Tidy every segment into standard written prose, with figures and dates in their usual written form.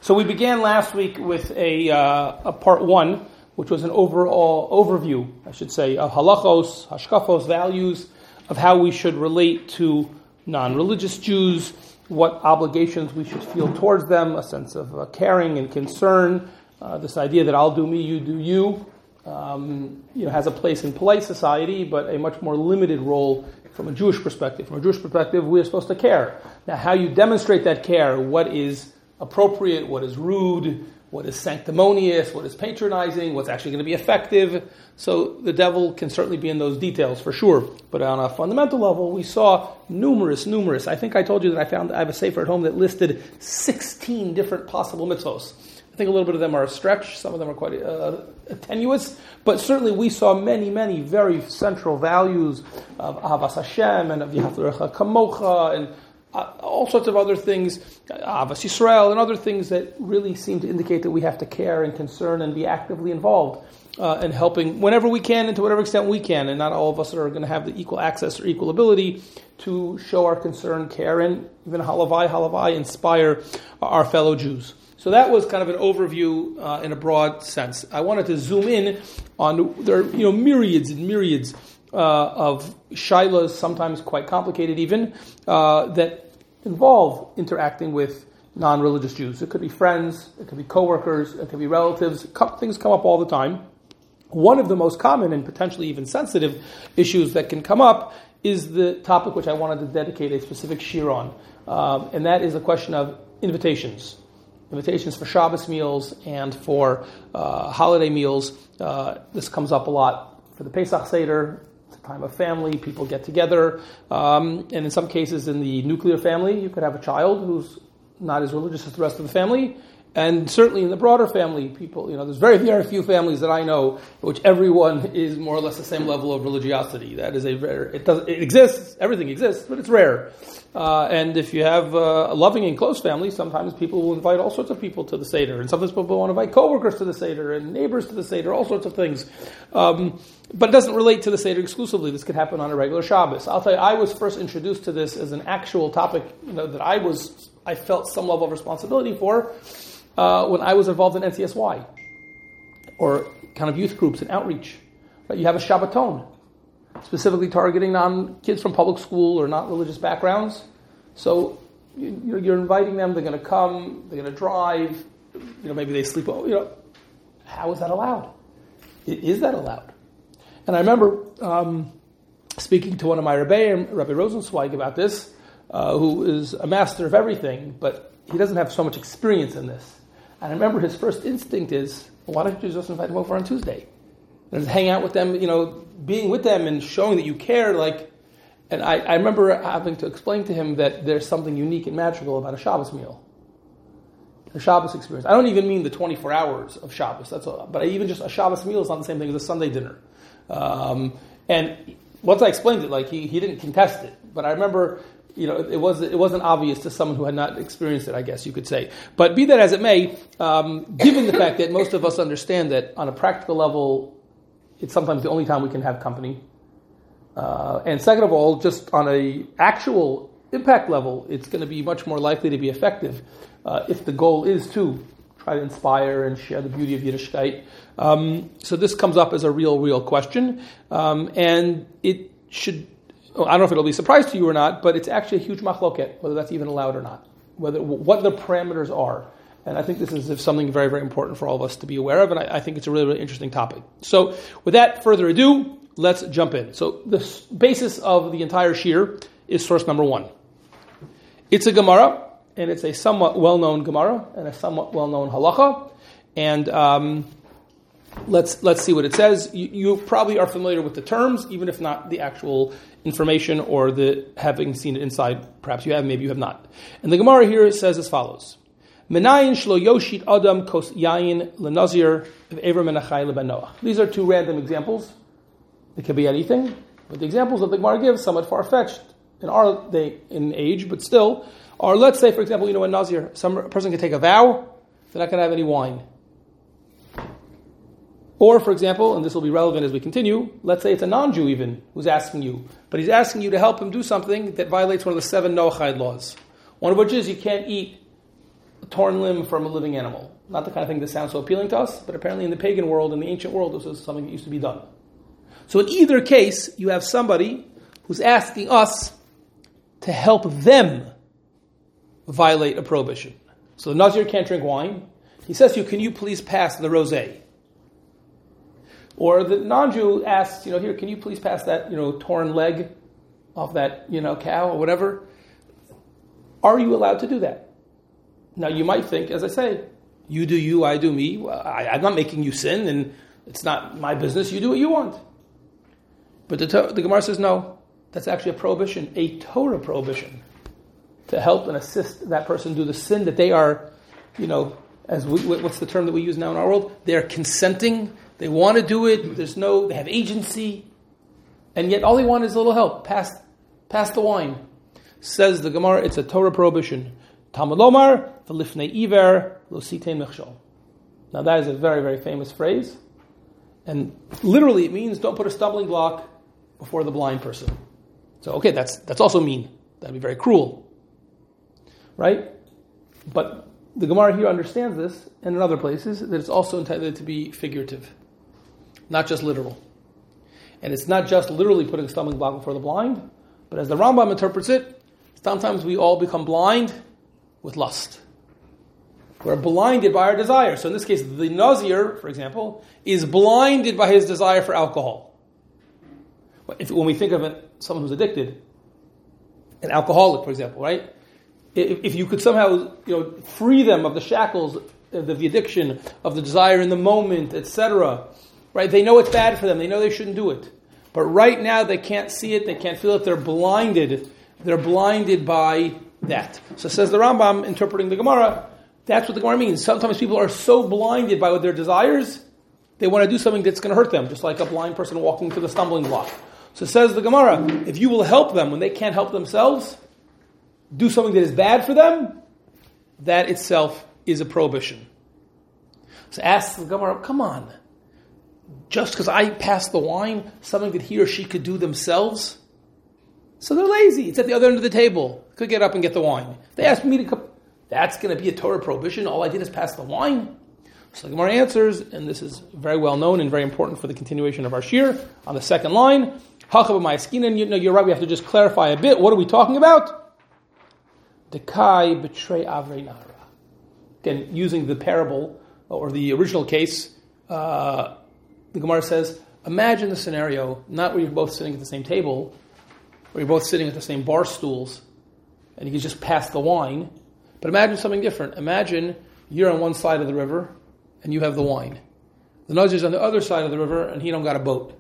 So we began last week with a part one, which was an overall overview, I should say, of halachos, hashkafos, values, of how we should relate to non-religious Jews, what obligations we should feel towards them, a sense of caring and concern, this idea that I'll do me, you do you, has a place in polite society, but a much more limited role from a Jewish perspective. From a Jewish perspective, we are supposed to care. Now, how you demonstrate that care, what is appropriate, what is rude, what is sanctimonious, what is patronizing, what's actually going to be effective. So the devil can certainly be in those details for sure. But on a fundamental level, we saw numerous. I think I told you that I have a sefer at home that listed 16 different possible mitzvos. I think a little bit of them are a stretch. Some of them are quite tenuous. But certainly we saw many very central values of Ahavas Hashem and of Yahavrecha Kamocha and all sorts of other things, Ahavas Yisrael and other things that really seem to indicate that we have to care and concern and be actively involved in helping whenever we can and to whatever extent we can. And not all of us are going to have the equal access or equal ability to show our concern, care, and even halavai, inspire our fellow Jews. So that was kind of an overview in a broad sense. I wanted to zoom in on there are myriads and myriads of shilas, sometimes quite complicated even, that involve interacting with non-religious Jews. It could be friends, it could be coworkers, it could be relatives. Things come up all the time. One of the most common and potentially even sensitive issues that can come up is the topic which I wanted to dedicate a specific shir on, and that is the question of invitations. Invitations for Shabbos meals and for holiday meals. This comes up a lot for the Pesach Seder. It's a time of family. People get together. And in some cases, in the nuclear family, you could have a child who's not as religious as the rest of the family. And certainly in the broader family, people, there's very, very few families that I know in which everyone is more or less the same level of religiosity. That is it exists, everything exists, but it's rare. And if you have a loving and close family, sometimes people will invite all sorts of people to the Seder. And sometimes people want to invite coworkers to the Seder and neighbors to the Seder, all sorts of things. But it doesn't relate to the Seder exclusively. This could happen on a regular Shabbos. I'll tell you, I was first introduced to this as an actual topic, that I felt some level of responsibility for when I was involved in NCSY, or kind of youth groups and outreach. Right? You have a Shabbaton, specifically targeting kids from public school or not religious backgrounds. So you're inviting them, they're going to come, they're going to drive, maybe they sleep over. How is that allowed? Is that allowed? And I remember speaking to one of my Rebbeim, Rabbi Rosenzweig, about this, who is a master of everything, but he doesn't have so much experience in this. And I remember his first instinct is, why don't you just invite them over on Tuesday? And hang out with them, being with them and showing that you care. And I remember having to explain to him that there's something unique and magical about a Shabbos meal. A Shabbos experience. I don't even mean the 24 hours of Shabbos, that's all. But even just a Shabbos meal is not the same thing as a Sunday dinner. And once I explained it, he didn't contest it. But I remember, it wasn't obvious to someone who had not experienced it, I guess you could say. But be that as it may, given the fact that most of us understand that on a practical level, it's sometimes the only time we can have company. And second of all, just on a actual impact level, it's going to be much more likely to be effective if the goal is to try to inspire and share the beauty of Yiddishkeit. So this comes up as a real question. And it should, I don't know if it'll be a surprise to you or not, but it's actually a huge machloket, whether that's even allowed or not, what the parameters are. And I think this is something very, very important for all of us to be aware of, and I think it's a really, really interesting topic. So without further ado, let's jump in. So the basis of the entire shir is source number 1. It's a Gemara, and it's a somewhat well-known Gemara, and a somewhat well-known halacha. And let's see what it says. You probably are familiar with the terms, even if not the actual information or the having seen it inside. Perhaps you have, maybe you have not. And the Gemara here says as follows. Menayin shlo yoshit adam kos yayin lenazir v'ever menachai lebanoach. These are two random examples. It could be anything, but the examples that the Gemara gives, somewhat far-fetched in our day, in age, but still, are, let's say, for example, a nazir, a person can take a vow, they're not going to have any wine. Or, for example, and this will be relevant as we continue, let's say it's a non-Jew even who's asking you, but he's asking you to help him do something that violates one of the 7 Noachide laws. One of which is you can't eat torn limb from a living animal. Not the kind of thing that sounds so appealing to us, but apparently in the pagan world, in the ancient world, this was something that used to be done. So in either case, you have somebody who's asking us to help them violate a prohibition. So the Nazir can't drink wine. He says to you, can you please pass the rosé? Or the non-Jew asks, here, can you please pass that, torn leg off that, cow or whatever? Are you allowed to do that? Now you might think, as I say, you do you, I do me. I'm not making you sin, and it's not my business. You do what you want. But the Gemara says, no, that's actually a prohibition, a Torah prohibition, to help and assist that person do the sin that they are, what's the term that we use now in our world? They're consenting. They want to do it. They have agency. And yet all they want is a little help. Pass the wine. Says the Gemara, it's a Torah prohibition. Talmud Lomar, v'lifnei iver, lo sitein mechshol. Now that is a very, very famous phrase. And literally it means don't put a stumbling block before the blind person. So okay, that's also mean. That'd be very cruel. Right? But the Gemara here understands this, and in other places, that it's also intended to be figurative. Not just literal. And it's not just literally putting a stumbling block before the blind, but as the Rambam interprets it, sometimes we all become blind with lust. We're blinded by our desire. So in this case, the Nazir, for example, is blinded by his desire for alcohol. When we think of someone who's addicted, an alcoholic, for example, right? If you could somehow, free them of the shackles of the addiction, of the desire in the moment, etc., right? They know it's bad for them. They know they shouldn't do it. But right now they can't see it. They can't feel it. They're blinded. They're blinded by that. So says the Rambam, interpreting the Gemara, that's what the Gemara means. Sometimes people are so blinded by their desires, they want to do something that's going to hurt them, just like a blind person walking to the stumbling block. So says the Gemara, if you will help them when they can't help themselves, do something that is bad for them, that itself is a prohibition. So asks the Gemara, come on, just because I passed the wine, something that he or she could do themselves? So they're lazy. It's at the other end of the table. Could get up and get the wine. They asked me to come. That's going to be a Torah prohibition. All I did is pass the wine. So the Gemara answers, and this is very well known and very important for the continuation of our shir, on the second line. And you're right, we have to just clarify a bit. What are we talking about? Dekai betray avrei nara. Again, using the parable, or the original case, the Gemara says, imagine the scenario, not where you're both sitting at the same table, where you're both sitting at the same bar stools, and you can just pass the wine, but imagine something different. Imagine you're on one side of the river, and you have the wine. The Nazir's on the other side of the river, and he don't got a boat.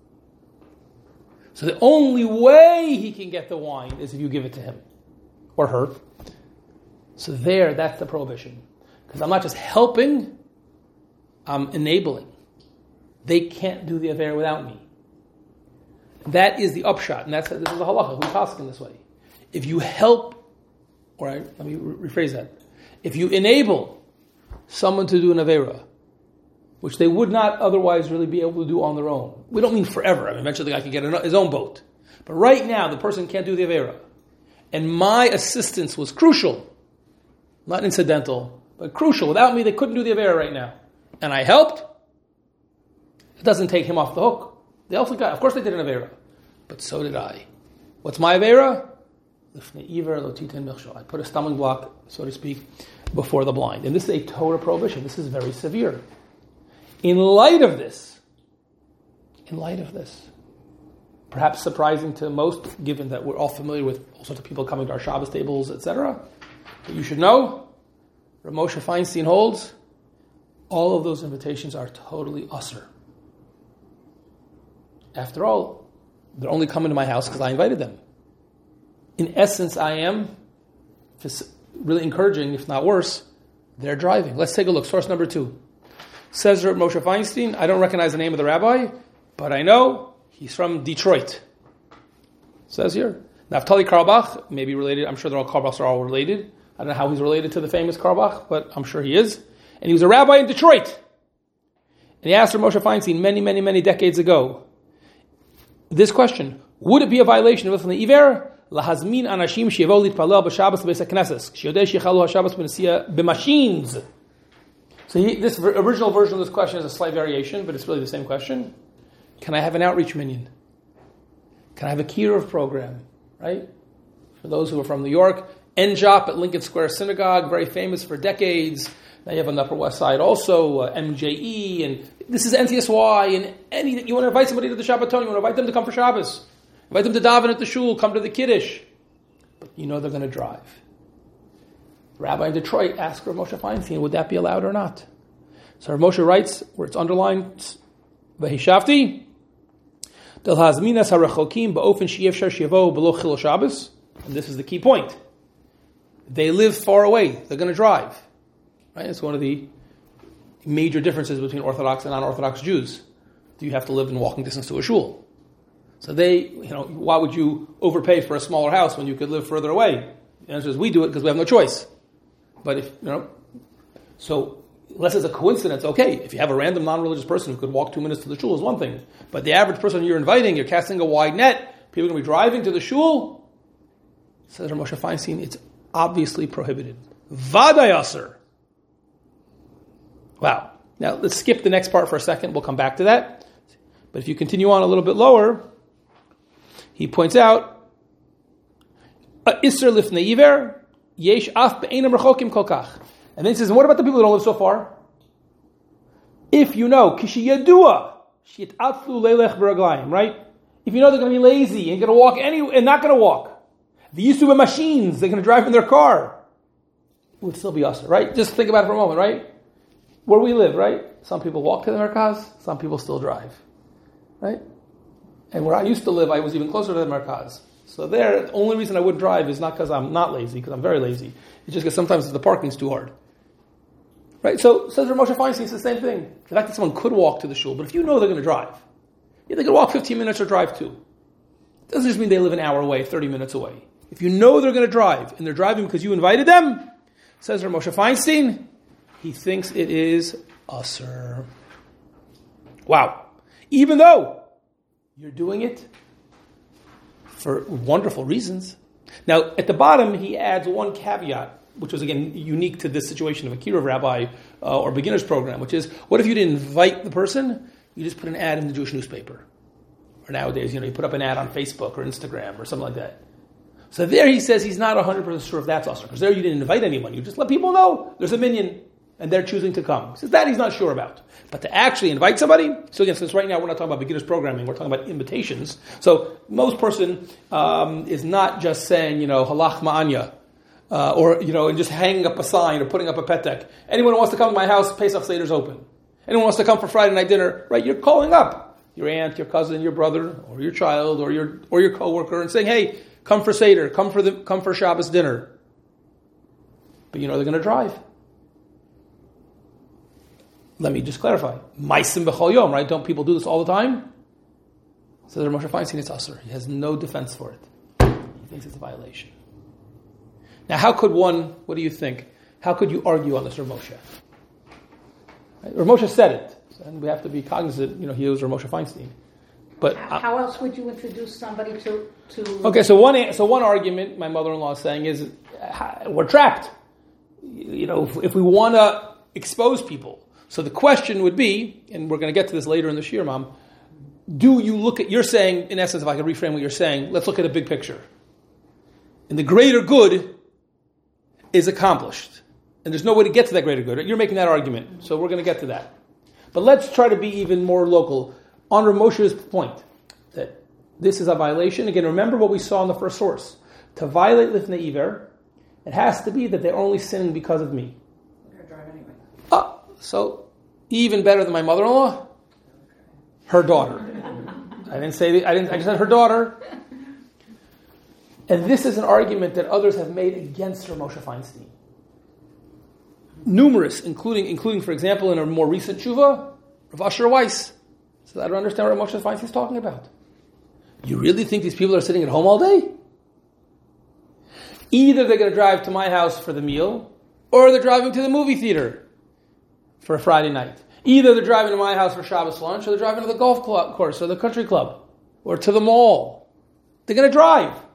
So the only way he can get the wine is if you give it to him, or her. So that's the prohibition. Because I'm not just helping, I'm enabling. They can't do the affair without me. That is the upshot, and this is the halacha. We talk in this way. If you help, all right, let me rephrase that. If you enable someone to do an avera, which they would not otherwise really be able to do on their own. We don't mean forever. I mean, eventually the guy can get his own boat. But right now, the person can't do the avera. And my assistance was crucial. Not incidental, but crucial. Without me, they couldn't do the avera right now. And I helped. It doesn't take him off the hook. They also got, of course they did an avera. But so did I. What's my avera? I put a stumbling block, so to speak, before the blind. And this is a Torah prohibition. This is very severe. In light of this, perhaps surprising to most, given that we're all familiar with all sorts of people coming to our Shabbos tables, etc., but you should know, Rav Moshe Feinstein holds, all of those invitations are totally usur. After all, they're only coming to my house because I invited them. In essence, I am really encouraging, if not worse, they're driving. Let's take a look. Source number 2. Says Rav Moshe Feinstein, I don't recognize the name of the rabbi, but I know he's from Detroit. Says here. Naftali Carlebach may be related. I'm sure they're all Carlebachs are all related. I don't know how he's related to the famous Carlebach, but I'm sure he is. And he was a rabbi in Detroit. And he asked Rav Moshe Feinstein many, many, many decades ago, this question, would it be a violation of the Iver lahazmin anashim sheyavo litpalel b'Shabbos b'Beis HaKnesses sheyodei shechalu haShabbos b'nesia b'machines. So this original version of this question is a slight variation, but it's really the same question. Can I have an outreach minyan? Can I have a kiruv program? Right? For those who are from New York, NJOP at Lincoln Square Synagogue, very famous for decades. Now you have on the Upper West Side also, MJE, and this is NTSY, and you want to invite somebody to the Shabbaton, you want to invite them to come for Shabbos. Invite them to daven at the shul, come to the Kiddush. But you know they're going to drive. The rabbi in Detroit asked Rav Moshe Feinstein, would that be allowed or not? So Rav Moshe writes, where it's underlined, V'hishavti, Del hazminas harachokim ba'ofen sheyefshar shevo below chil Shabbos. And this is the key point. They live far away. They're going to drive. Right? It's one of the major differences between Orthodox and non-Orthodox Jews. Do you have to live in walking distance to a shul? So why would you overpay for a smaller house when you could live further away? The answer is we do it because we have no choice. But so unless it's a coincidence, okay, if you have a random non-religious person who could walk 2 minutes to the shul is one thing. But the average person you're inviting, you're casting a wide net, people are going to be driving to the shul. Says Rav Moshe Feinstein, it's obviously prohibited. Vaday aser. Wow. Now let's skip the next part for a second. We'll come back to that. But if you continue on a little bit lower, he points out, Isser lifnei iver, yesh af be'enam rechokim kol kach. And then he says, what about the people who don't live so far? If you know, kishi yadua, shi'atflu leilech b'raglayim, right? If you know they're going to be lazy and going to walk and not going to walk. The Yisuba machines, they're going to drive in their car. It would still be us, right? Just think about it for a moment, right? Where we live, right? Some people walk to the Merkaz, some people still drive, right? And where I used to live, I was even closer to the Merkaz. So there, the only reason I would drive is not because I'm not lazy, because I'm very lazy. It's just because sometimes the parking's too hard. Right? So, says Rav Moshe Feinstein, it's the same thing. The fact that someone could walk to the shul, but if you know they're going to drive, they can walk 15 minutes or drive 2. It doesn't just mean they live an hour away, 30 minutes away. If you know they're going to drive, and they're driving because you invited them, says Rav Moshe Feinstein, he thinks it is asur. Wow. Even though you're doing it for wonderful reasons. Now, at the bottom, he adds one caveat, which was, again, unique to this situation of a kiruv rabbi or beginner's program, which is, what if you didn't invite the person? You just put an ad in the Jewish newspaper. Or nowadays, you put up an ad on Facebook or Instagram or something like that. So there he says he's not 100% sure if that's asur, because there you didn't invite anyone. You just let people know there's a minyan, and they're choosing to come. He says that he's not sure about. But to actually invite somebody, so again, since right now we're not talking about beginner's programming, we're talking about invitations. So most person is not just saying, halach ma'anya, or, and just hanging up a sign or putting up a petek. Anyone who wants to come to my house, Pesach Seder's open. Anyone who wants to come for Friday night dinner, right? You're calling up your aunt, your cousin, your brother, or your child, or your coworker, and saying, "Hey, come for Seder, come for Shabbos dinner." But they're going to drive. Let me just clarify. Maisim b'chol yom, right? Don't people do this all the time? So Rav Moshe Feinstein, it's asur. He has no defense for it. He thinks it's a violation. Now, how could one? What do you think? How could you argue on this, Rav Moshe? Right? Rav Moshe said it, and we have to be cognizant. He was Rav Moshe Feinstein. But how else would you introduce somebody to? Okay, so one argument my mother-in-law is saying is we're trapped. If we want to expose people, so the question would be, and we're going to get to this later in the Shir, Mom. Do you look at? You're saying, in essence, if I could reframe what you're saying, let's look at a big picture. And the greater good is accomplished. And there's no way to get to that greater good. You're making that argument. So we're going to get to that. But let's try to be even more local. On Rav Moshe's point, that this is a violation. Again, remember what we saw in the first source. To violate lifnei iver, it has to be that they're only sinning because of me. They're going to drive anyway. So even better than my mother-in-law? Her daughter. I just said her daughter. And this is an argument that others have made against Rav Moshe Feinstein. Numerous, including, for example, in a more recent tshuva, Rav Asher Weiss. So I don't understand what Rav Moshe Feinstein is talking about. You really think these people are sitting at home all day? Either they're going to drive to my house for the meal, or they're driving to the movie theater for a Friday night. Either they're driving to my house for Shabbos lunch, or they're driving to the golf course or the country club, or to the mall. They're going to drive.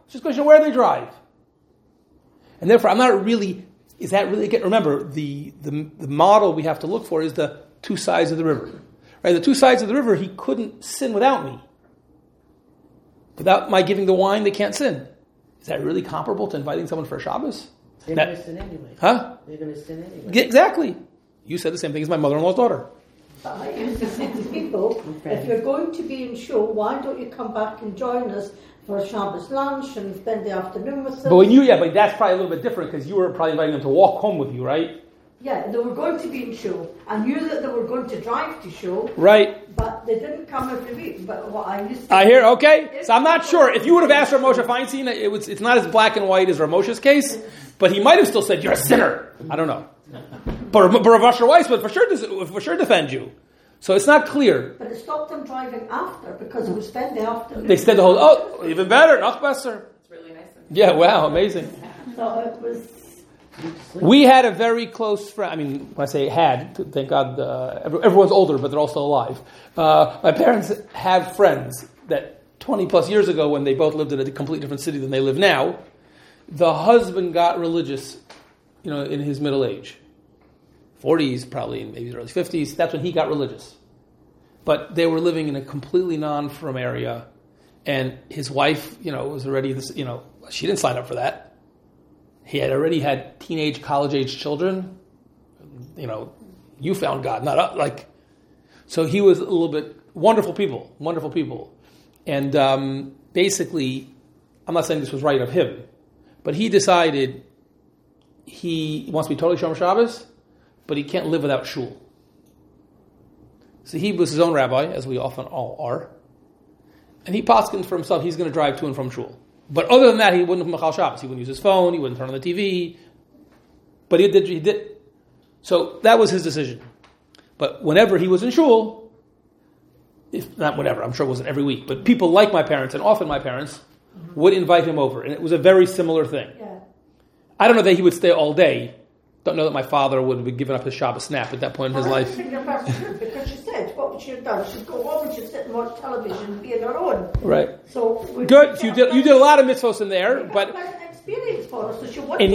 It's just a question of where they drive. And therefore, I'm not really, is that really, remember, the model we have to look for is the two sides of the river. Right? The two sides of the river, he couldn't sin without me. Without my giving the wine, they can't sin. Is that really comparable to inviting someone for a Shabbos? They're going to sin anyway. Huh? They're going to sin anyway. Yeah, exactly. You said the same thing as my mother-in-law's daughter. I used to say to people, if you're going to be in show, why don't you come back and join us for a Shabbos lunch and spend the afternoon with them? But that's probably a little bit different because you were probably inviting them to walk home with you, right? Yeah, they were going to be in show. I knew that they were going to drive to show. Right. But they didn't come every week. But what I used to I hear, okay. So I'm not sure. If you would have asked Rav Moshe Feinstein, it's not as black and white as Rav Moshe's case, but he might have still said, you're a sinner. I don't know. But Rav Asher Weiss would for sure defend you. So it's not clear. But it stopped them driving after because it was spent the afternoon. They said the whole, even better, noch besser. It's really nice. Yeah, wow, amazing. So it was... We had a very close friend. I mean, when I say had, thank God, everyone's older, but they're all still alive. My parents have friends that 20 plus years ago, when they both lived in a completely different city than they live now, the husband got religious, in his middle age. 40s, probably, maybe early 50s. That's when he got religious. But they were living in a completely non-frum area, and his wife, was already this, she didn't sign up for that. He had already had teenage, college-age children. You found God, not like. So he was a little bit wonderful people. And basically, I'm not saying this was right of him, but he decided he wants to be totally Shomer Shabbos, but he can't live without shul. So he was his own rabbi, as we often all are, and he poskined for himself he's going to drive to and from shul. But other than that, he wouldn't Machal Shabbos. He wouldn't use his phone. He wouldn't turn on the TV. But he did. So that was his decision. But whenever he was in shul, if not whenever, I'm sure it wasn't every week, but people like my parents, and often my parents, would invite him over. And it was a very similar thing. Yeah. I don't know that he would stay all day. Don't know that my father would have given up his Shabbos nap at that point in his life. I think your parents should, because she said, what would she have done? She'd go home and she'd sit and watch television and be on her own. Right. So good. So you did a lot of mitzvos in there, but an experience for her, so she and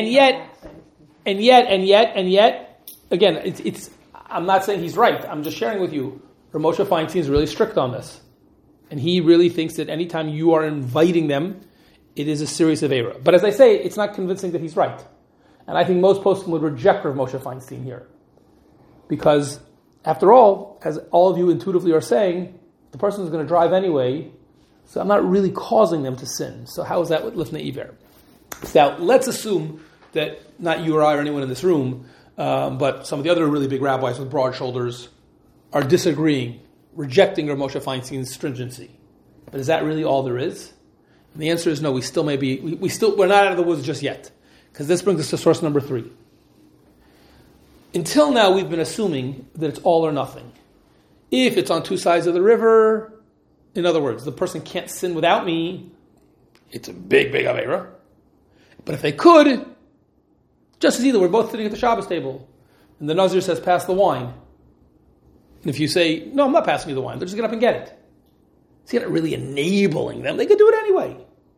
yet, again, it's. I'm not saying he's right. I'm just sharing with you. Rav Moshe Feinstein is really strict on this, and he really thinks that anytime you are inviting them, it is a serious avera. But as I say, it's not convincing that he's right. And I think most poskim would reject Rav Moshe Feinstein here. Because, after all, as all of you intuitively are saying, the person is going to drive anyway, so I'm not really causing them to sin. So how is that with Lifnei Iver? Now, let's assume that not you or I or anyone in this room, but some of the other really big rabbis with broad shoulders are disagreeing, rejecting Rav Moshe Feinstein's stringency. But is that really all there is? And the answer is no, we still may be, we're not out of the woods just yet. Because this brings us to source number 3. Until now, we've been assuming that it's all or nothing. If it's on two sides of the river, in other words, the person can't sin without me, it's a big, big avera. But if they could, just as either, we're both sitting at the Shabbos table, and the Nazir says, pass the wine. And if you say, no, I'm not passing you the wine, they're just going to get up and get it. So you're not really enabling them. They could do it anyway.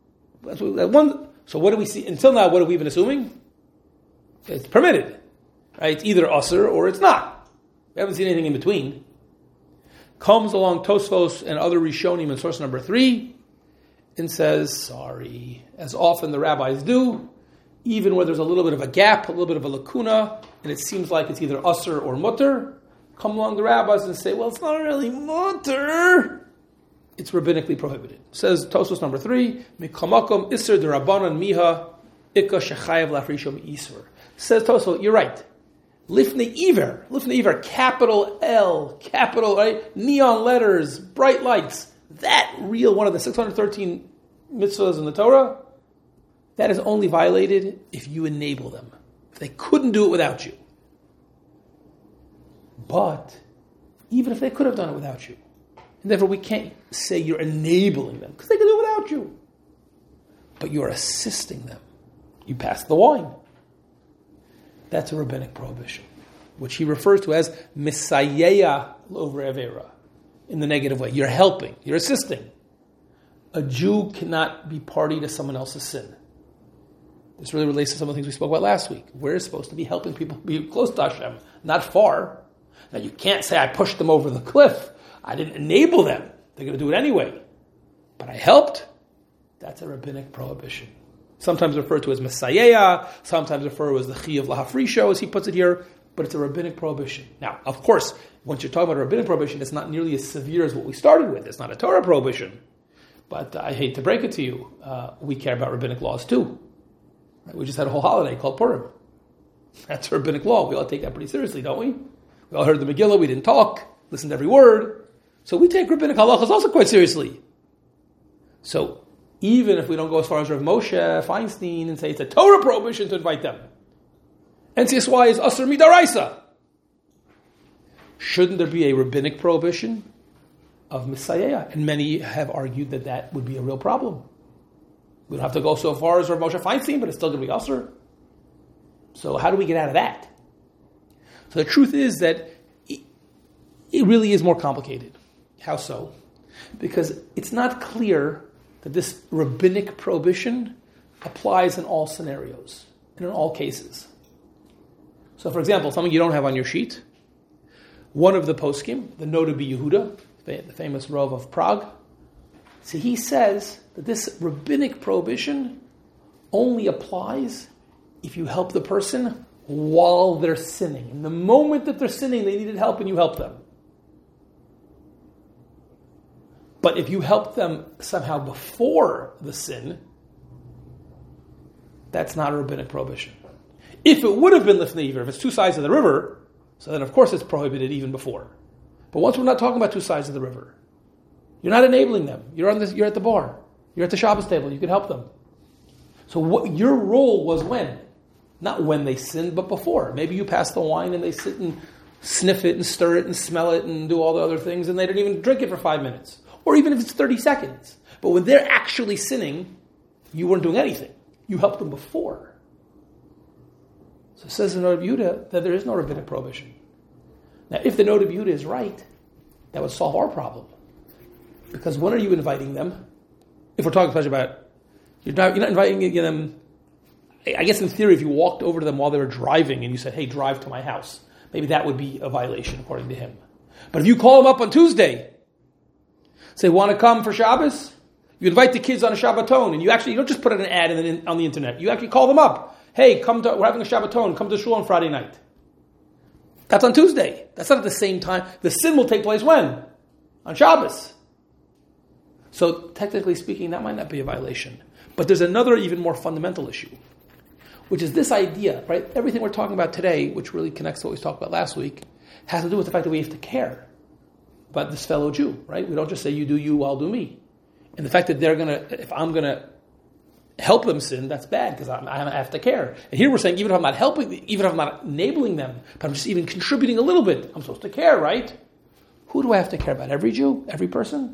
So what do we see? Until now, what have we been assuming? It's permitted. Right? It's either usher or it's not. We haven't seen anything in between. Comes along Tosfos and other Rishonim in source number 3 and says, sorry, as often the rabbis do, even where there's a little bit of a gap, a little bit of a lacuna, and it seems like it's either usher or mutter, come along the rabbis and say, well, it's not really mutter. It's rabbinically prohibited. Says Tosfos number 3, Mikamakom Isser Derabanan Miha Ika Shechayev Lafrishom Isur. Says Tosfos, you're right. Lifnei Iver, capital L, capital, right? Neon letters, bright lights. That real one of the 613 mitzvahs in the Torah, that is only violated if you enable them. If they couldn't do it without you. But even if they could have done it without you, and therefore we can't say you're enabling them, because they can do it without you. But you're assisting them. You pass the wine. That's a rabbinic prohibition, which he refers to as misayeya over avera, in the negative way. You're helping, you're assisting. a Jew cannot be party to someone else's sin. This really relates to some of the things we spoke about last week. We're supposed to be helping people be close to Hashem, not far. Now you can't say I pushed them over the cliff. I didn't enable them. They're going to do it anyway. But I helped. That's a rabbinic prohibition. Sometimes referred to as Messiah, sometimes referred to as the Chi of Lahafrisho, as he puts it here, but it's a rabbinic prohibition. Now, of course, once you're talking about a rabbinic prohibition, it's not nearly as severe as what we started with. It's not a Torah prohibition. But I hate to break it to you, we care about rabbinic laws too. Right? We just had a whole holiday called Purim. That's a rabbinic law. We all take that pretty seriously, don't we? We all heard the Megillah, we didn't talk, listened to every word. So we take rabbinic halachas also quite seriously. So even if we don't go as far as Rav Moshe Feinstein and say it's a Torah prohibition to invite them, NCSY is Asur Midaraisa. Shouldn't there be a rabbinic prohibition of Messiah? And many have argued that that would be a real problem. We don't have to go so far as Rav Moshe Feinstein, but it's still going to be Asur. So how do we get out of that? So the truth is that it really is more complicated. How so? Because it's not clear that this rabbinic prohibition applies in all scenarios and in all cases. So, for example, something you don't have on your sheet, one of the poskim, the Noda Yehuda, the famous Rav of Prague, so he says that this rabbinic prohibition only applies if you help the person while they're sinning. In the moment that they're sinning, they needed help and you help them. But if you help them somehow before the sin, that's not a rabbinic prohibition. If it would have been Lifnei Iver, if it's two sides of the river, so then of course it's prohibited even before. But once we're not talking about two sides of the river, you're not enabling them. You're at the bar. You're at the Shabbos table. You can help them. So what your role was when? Not when they sinned, but before. Maybe you pass the wine and they sit and sniff it and stir it and smell it and do all the other things and they don't even drink it for 5 minutes. Or even if it's 30 seconds. But when they're actually sinning, you weren't doing anything. You helped them before. So it says in Noda Yehuda that there is no rabbinic prohibition. Now, if the Noda Yehuda is right, that would solve our problem. Because when are you inviting them? If we're talking especially about, you're not inviting them, I guess in theory, if you walked over to them while they were driving and you said, hey, drive to my house, maybe that would be a violation according to him. But if you call them up on Tuesday, say, want to come for Shabbos? You invite the kids on a Shabbaton, and you don't just put an ad on the internet. You actually call them up. Hey, we're having a Shabbaton. Come to shul on Friday night. That's on Tuesday. That's not at the same time. The sin will take place when? On Shabbos. So technically speaking, that might not be a violation. But there's another even more fundamental issue, which is this idea, right? Everything we're talking about today, which really connects to what we talked about last week, has to do with the fact that we have to care about this fellow Jew, right? We don't just say, you do you, I'll do me. And the fact that if I'm going to help them sin, that's bad because I have to care. And here we're saying, even if I'm not helping, even if I'm not enabling them, but I'm just even contributing a little bit, I'm supposed to care, right? Who do I have to care about? Every Jew? Every person?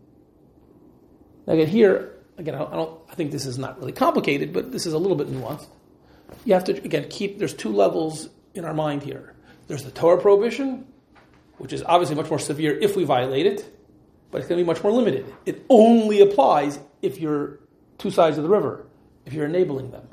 Now again, here, I think this is not really complicated, but this is a little bit nuanced. You have to, again, there's two levels in our mind here. There's the Torah prohibition, which is obviously much more severe if we violate it, but it's going to be much more limited. It only applies if you're two sides of the river, if you're enabling them.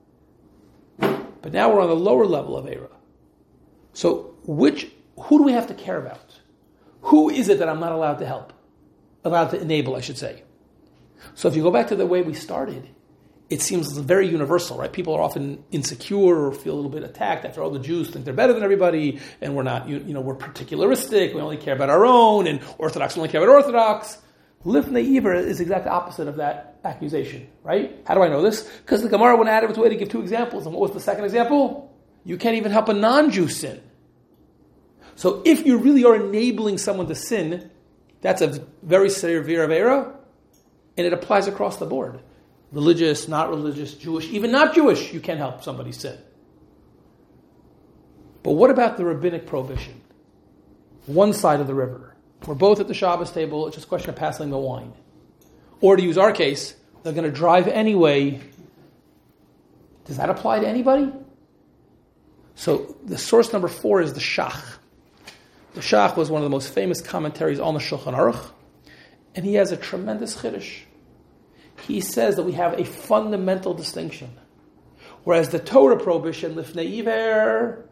But now we're on the lower level of Eira. So who do we have to care about? Who is it that I'm not allowed to help? Allowed to enable, I should say. So if you go back to the way we started, it seems very universal, right? People are often insecure or feel a little bit attacked after all the Jews think they're better than everybody, and we're not, we're particularistic, we only care about our own, and Orthodox only care about Orthodox. Lifnei Iver is the exact opposite of that accusation, right? How do I know this? Because the Gemara went out of its way to give two examples, and what was the second example? You can't even help a non-Jew sin. So if you really are enabling someone to sin, that's a very severe Avera, and it applies across the board. Religious, not religious, Jewish, even not Jewish, you can't help somebody sin. But what about the rabbinic prohibition? One side of the river. We're both at the Shabbos table, it's just a question of passing the wine. Or to use our case, they're going to drive anyway. Does that apply to anybody? So the source number 4 is the Shach. The Shach was one of the most famous commentaries on the Shulchan Aruch, and he has a tremendous chiddush. he says that we have a fundamental distinction. Whereas the Torah prohibition, Lifnei Iver,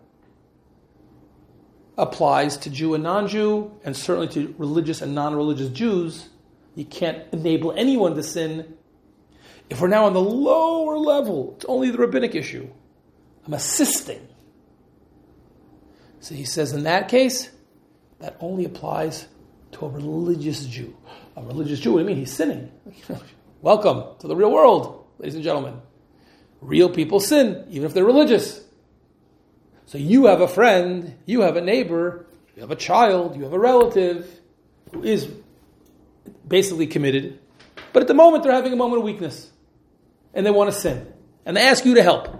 applies to Jew and non-Jew, and certainly to religious and non-religious Jews. You can't enable anyone to sin. If we're now on the lower level, it's only the rabbinic issue. I'm assisting. So he says in that case, that only applies to a religious Jew. A religious Jew, what do you mean? He's sinning. Welcome to the real world, ladies and gentlemen. Real people sin, even if they're religious. So you have a friend, you have a neighbor, you have a child, you have a relative who is basically committed, but at the moment they're having a moment of weakness and they want to sin and they ask you to help.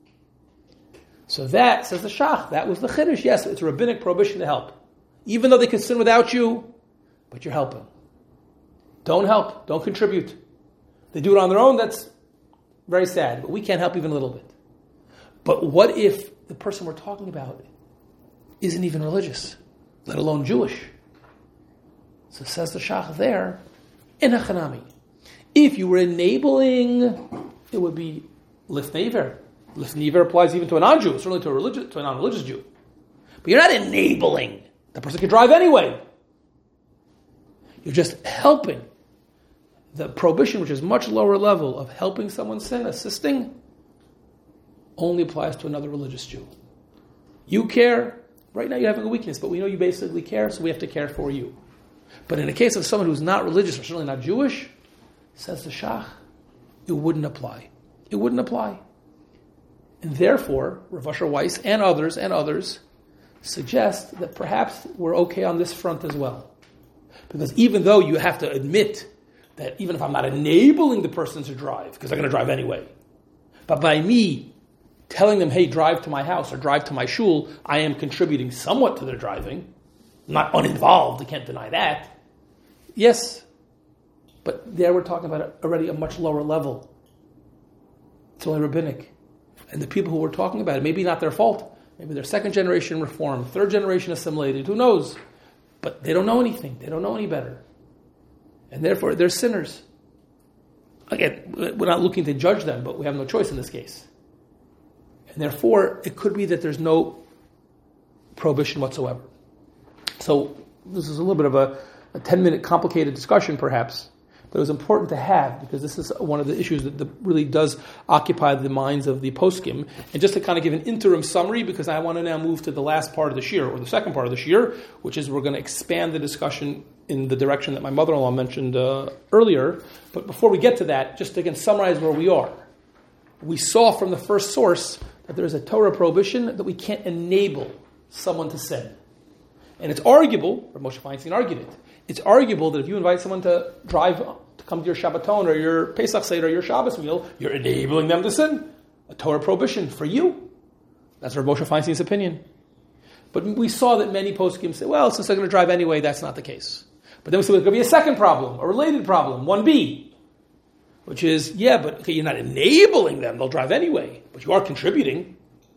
So that, says the Shach, that was the Chiddush. Yes, it's a rabbinic prohibition to help. Even though they can sin without you, but you're helping. Don't help, don't contribute. They do it on their own, that's very sad, but we can't help even a little bit. But what if the person we're talking about isn't even religious, let alone Jewish? So says the Shach there, in Hanami. If you were enabling, it would be Lifnei Iver. Lifnei Iver applies even to a non-Jew, certainly to a non-religious Jew. But you're not enabling. The person can drive anyway. You're just helping. The prohibition, which is much lower level of helping someone sin, assisting, only applies to another religious Jew. You care. Right now you're having a weakness, but we know you basically care, so we have to care for you. But in the case of someone who's not religious, or certainly not Jewish, says the Shach, it wouldn't apply. It wouldn't apply. And therefore, Rav Asher Weiss and others suggest that perhaps we're okay on this front as well. Because even though you have to admit that even if I'm not enabling the person to drive, because they're going to drive anyway, but by me telling them, hey, drive to my house or drive to my shul, I am contributing somewhat to their driving. I'm not uninvolved, I can't deny that. Yes, but there we're talking about already a much lower level. It's only rabbinic. And the people who we're talking about, it may be not their fault. Maybe they're second generation reform, third generation assimilated, who knows? But they don't know anything. They don't know any better. And therefore, they're sinners. Again, we're not looking to judge them, but we have no choice in this case. And therefore, it could be that there's no prohibition whatsoever. So this is a little bit of a 10-minute complicated discussion, perhaps, but it was important to have because this is one of the issues that really does occupy the minds of the poskim. And just to kind of give an interim summary, because I want to now move to the last part of the shir, or the second part of the shir, which is we're going to expand the discussion in the direction that my mother-in-law mentioned earlier. But before we get to that, just to again summarize where we are. We saw from the first source that there is a Torah prohibition that we can't enable someone to sin. And it's arguable, or Moshe Feinstein argued it, it's arguable that if you invite someone to drive, to come to your Shabbaton or your Pesach Seder or your Shabbos meal, you're enabling them to sin. A Torah prohibition for you. That's Rav Moshe Feinstein's opinion. But we saw that many poskim say, well, since they're going to drive anyway, that's not the case. But then we said there's going to be a second problem, a related problem, 1b, which is, yeah, but okay, you're not enabling them, they'll drive anyway, but you are contributing.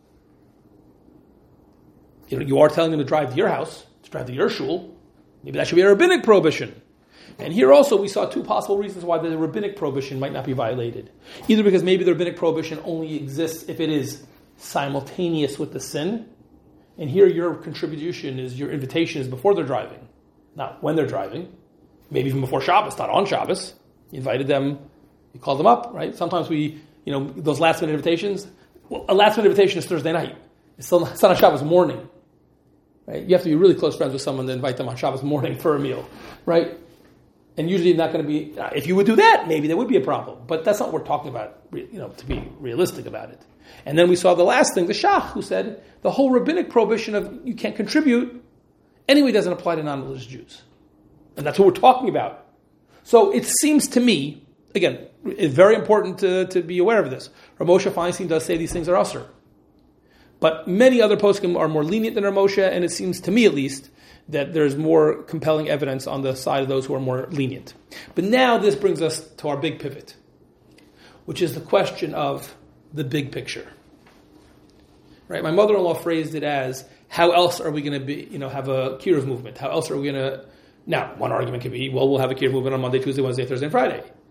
You are telling them to drive to your house, to drive to your shul. Maybe that should be a rabbinic prohibition. And here also we saw two possible reasons why the rabbinic prohibition might not be violated. Either because maybe the rabbinic prohibition only exists if it is simultaneous with the sin. And here your contribution is, your invitation is before they're driving, not when they're driving. Maybe even before Shabbos, not on Shabbos. You invited them, you called them up, right? Sometimes we, those last minute invitations, well, a last minute invitation is Thursday night. It's not on Shabbos morning. Right? You have to be really close friends with someone to invite them on Shabbos morning for a meal, right? And usually not going to be, if you would do that, maybe there would be a problem. But that's not what we're talking about, to be realistic about it. And then we saw the last thing, the Shach, who said the whole rabbinic prohibition of you can't contribute anyway doesn't apply to non-religious Jews. And that's what we're talking about. So it seems to me, again, it's very important to be aware of this. Rav Moshe Feinstein does say these things are usher. But many other poskim are more lenient than Rav Moshe, and it seems to me at least that there's more compelling evidence on the side of those who are more lenient. But now this brings us to our big pivot, which is the question of the big picture. Right? My mother-in-law phrased it as, how else are we going to be, have a kiruv movement? How else are we going to... Now, one argument could be, well, we'll have a kiruv movement on Monday, Tuesday, Wednesday, Thursday, and Friday.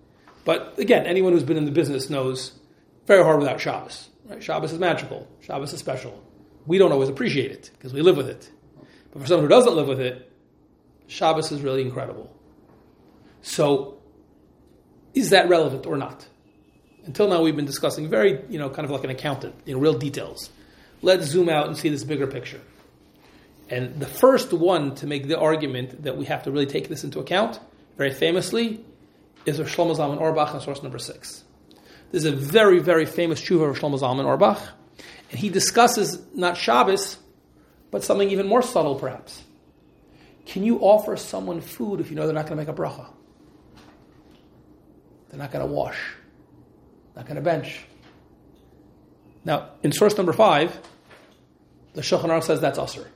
But again, anyone who's been in the business knows very hard without Shabbos. Right? Shabbos is magical. Shabbos is special. We don't always appreciate it because we live with it. But for someone who doesn't live with it, Shabbos is really incredible. So, is that relevant or not? Until now, we've been discussing very, kind of like an accountant, real details. Let's zoom out and see this bigger picture. And the first one to make the argument that we have to really take this into account, very famously, is Rav Shlomo Zalman Auerbach on source number 6. This is a very, very famous tshuva of Shlomo Zalman Auerbach. And he discusses not Shabbos, but something even more subtle perhaps. Can you offer someone food if you know they're not going to make a bracha? They're not going to wash. Not going to bench. Now, in source number 5, the Shulchan Aruch says that's Asr.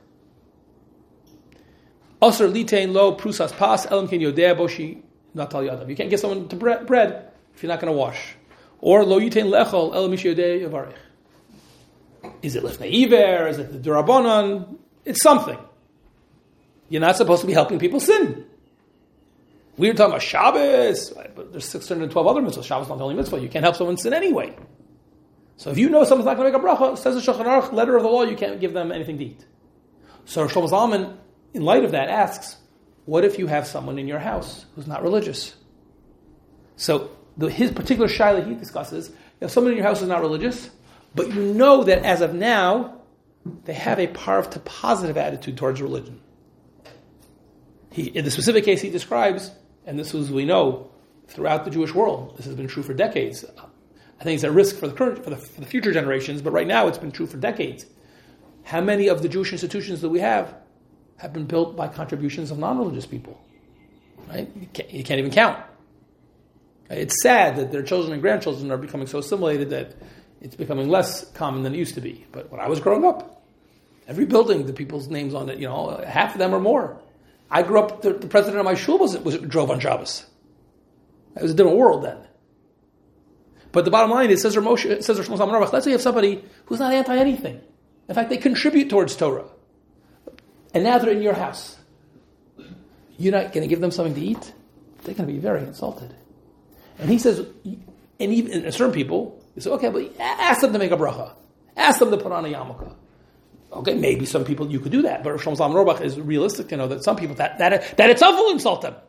Asr litein lo prusas pas elam ken yodea boshi natal yadav. You can't give someone to bread if you're not going to wash. Or lo yitein lechol elam mish yodea yavarich. Is it lifnei iver? Is it the durabanan? It's something. You're not supposed to be helping people sin. We were talking about Shabbos, but there's 612 other mitzvahs. Shabbos is not the only mitzvah. You can't help someone sin anyway. So if you know someone's not going to make a bracha, says the Shulchan Aruch, letter of the law, you can't give them anything to eat. So Shlomo Zalman, in light of that, asks, what if you have someone in your house who's not religious? So his particular shaila he discusses, if someone in your house is not religious, but you know that as of now, they have a positive attitude towards religion. In the specific case he describes, and this was, we know, throughout the Jewish world, this has been true for decades. I think it's at risk for the future generations, but right now it's been true for decades. How many of the Jewish institutions that we have been built by contributions of non-religious people? Right? You can't even count. It's sad that their children and grandchildren are becoming so assimilated that it's becoming less common than it used to be. But when I was growing up, every building, the people's names on it, half of them or more. I grew up, the president of my shul drove on Shabbos. It was a different world then. But the bottom line is, says Shlomo Zalman Auerbach, let's say you have somebody who's not anti-anything. In fact, they contribute towards Torah. And now they're in your house. You're not going to give them something to eat? They're going to be very insulted. And he says, and even certain people, you say, okay, but ask them to make a bracha. Ask them to put on a yarmulke. Okay, maybe some people you could do that, but Shlomo Zalman Auerbach is realistic to know that some people, that itself will insult them.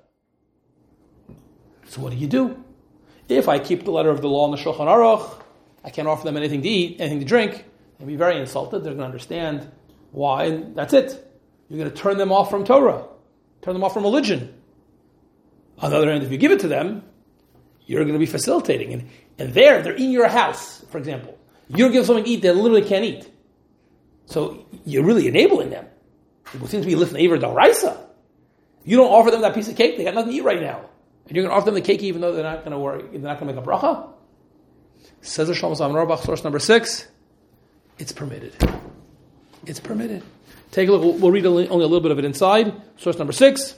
So what do? If I keep the letter of the law in the Shulchan Aruch, I can't offer them anything to eat, anything to drink, they'll be very insulted, they're going to understand why, and that's it. You're going to turn them off from Torah, turn them off from religion. On the other hand, if you give it to them, you're going to be facilitating. And they're in your house, for example. You don't give them something to eat, they literally can't eat. So you're really enabling them. It seems to be lifnei iver d'oraisa. You don't offer them that piece of cake, they got nothing to eat right now. And you're going to offer them the cake even though they're not going to worry, they're not going to make a bracha? Says the Shlomo Zalman Auerbach, source number 6, it's permitted. It's permitted. Take a look, we'll read only a little bit of it inside. Source number 6.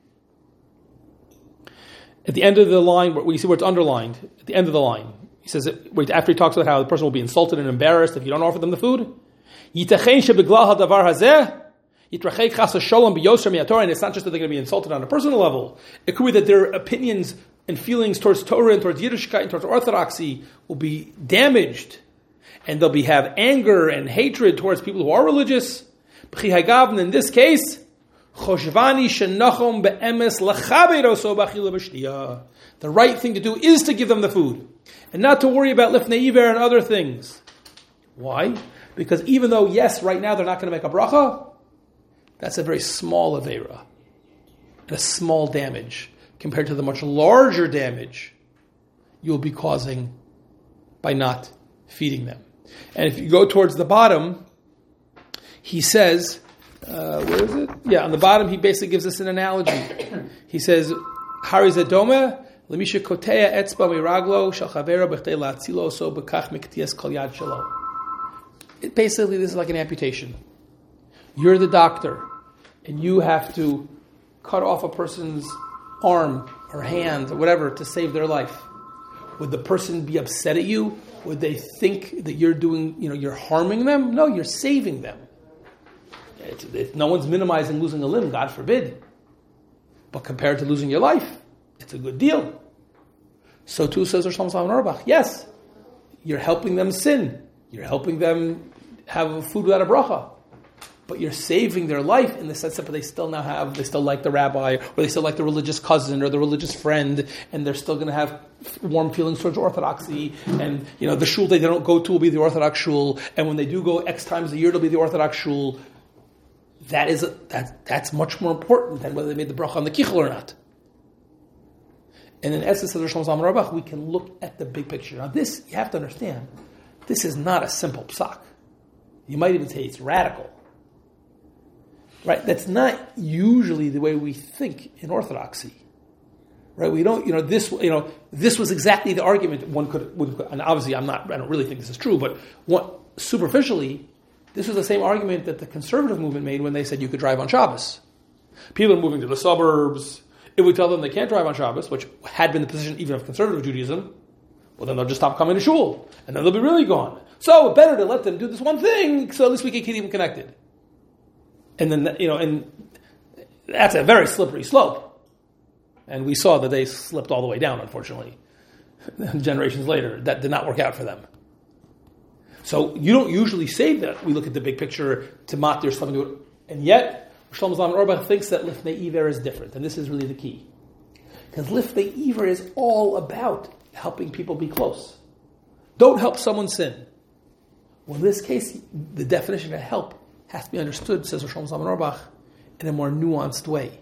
At the end of the line, you see where it's underlined, at the end of the line, he says, after he talks about how the person will be insulted and embarrassed if you don't offer them the food, Yitachein shebeglal hadavar hazeh yitrachek chas v'sholom b'yoser mi'atorah. And it's not just that they're going to be insulted on a personal level. It could be that their opinions and feelings towards Torah and towards Yiddishkeit and towards Orthodoxy will be damaged, and they'll have anger and hatred towards people who are religious. And in this case, choshvani shenachom be'emes lachaber oso b'achila b'shtiyah. The right thing to do is to give them the food, and not to worry about lifnei iver and other things. Why? Because even though, yes, right now they're not going to make a bracha, that's a very small aveira, and a small damage compared to the much larger damage you'll be causing by not feeding them. And if you go towards the bottom, he says, where is it? Yeah, on the bottom he basically gives us an analogy. He says, Hari zedome, lemisha kotea etzba miraglo, shalchavera b'chtei la'atzilo so b'kach miktias kol yad shelo. Basically, this is like an amputation. You're the doctor, and you have to cut off a person's arm or hand or whatever to save their life. Would the person be upset at you? Would they think that you're you're harming them? No, you're saving them. No one's minimizing losing a limb, God forbid. But compared to losing your life, it's a good deal. So too says Rosh Hashanah Auerbach. Yes, you're helping them sin. You're helping them have food without a bracha. But you're saving their life in the sense that they still like the rabbi, or they still like the religious cousin or the religious friend, and they're still going to have warm feelings towards orthodoxy. And, the shul they don't go to will be the Orthodox shul. And when they do go X times a year, it'll be the Orthodox shul. That's much more important than whether they made the bracha on the kichel or not. And in essence, of Rosh Hashanah Auerbach, we can look at the big picture. Now this, you have to understand, this is not a simple psak. You might even say it's radical. Right? That's not usually the way we think in Orthodoxy. Right? We don't, this was exactly the argument one could, and obviously I don't really think this is true, but superficially, this was the same argument that the conservative movement made when they said you could drive on Shabbos. People are moving to the suburbs. If we tell them they can't drive on Shabbos, which had been the position even of conservative Judaism, well then they'll just stop coming to shul, and then they'll be really gone. So better to let them do this one thing, so at least we can keep them connected. And then, and that's a very slippery slope. And we saw that they slipped all the way down, unfortunately, generations later. That did not work out for them. So you don't usually say that we look at the big picture to mat, there's something to it. And yet, Shlomo Zalman Auerbach thinks that Lifnei Iver is different. And this is really the key. Because Lifnei Iver is all about helping people be close. Don't help someone sin. Well, in this case, the definition of help has to be understood, says Shlomo Zalman Auerbach, in a more nuanced way.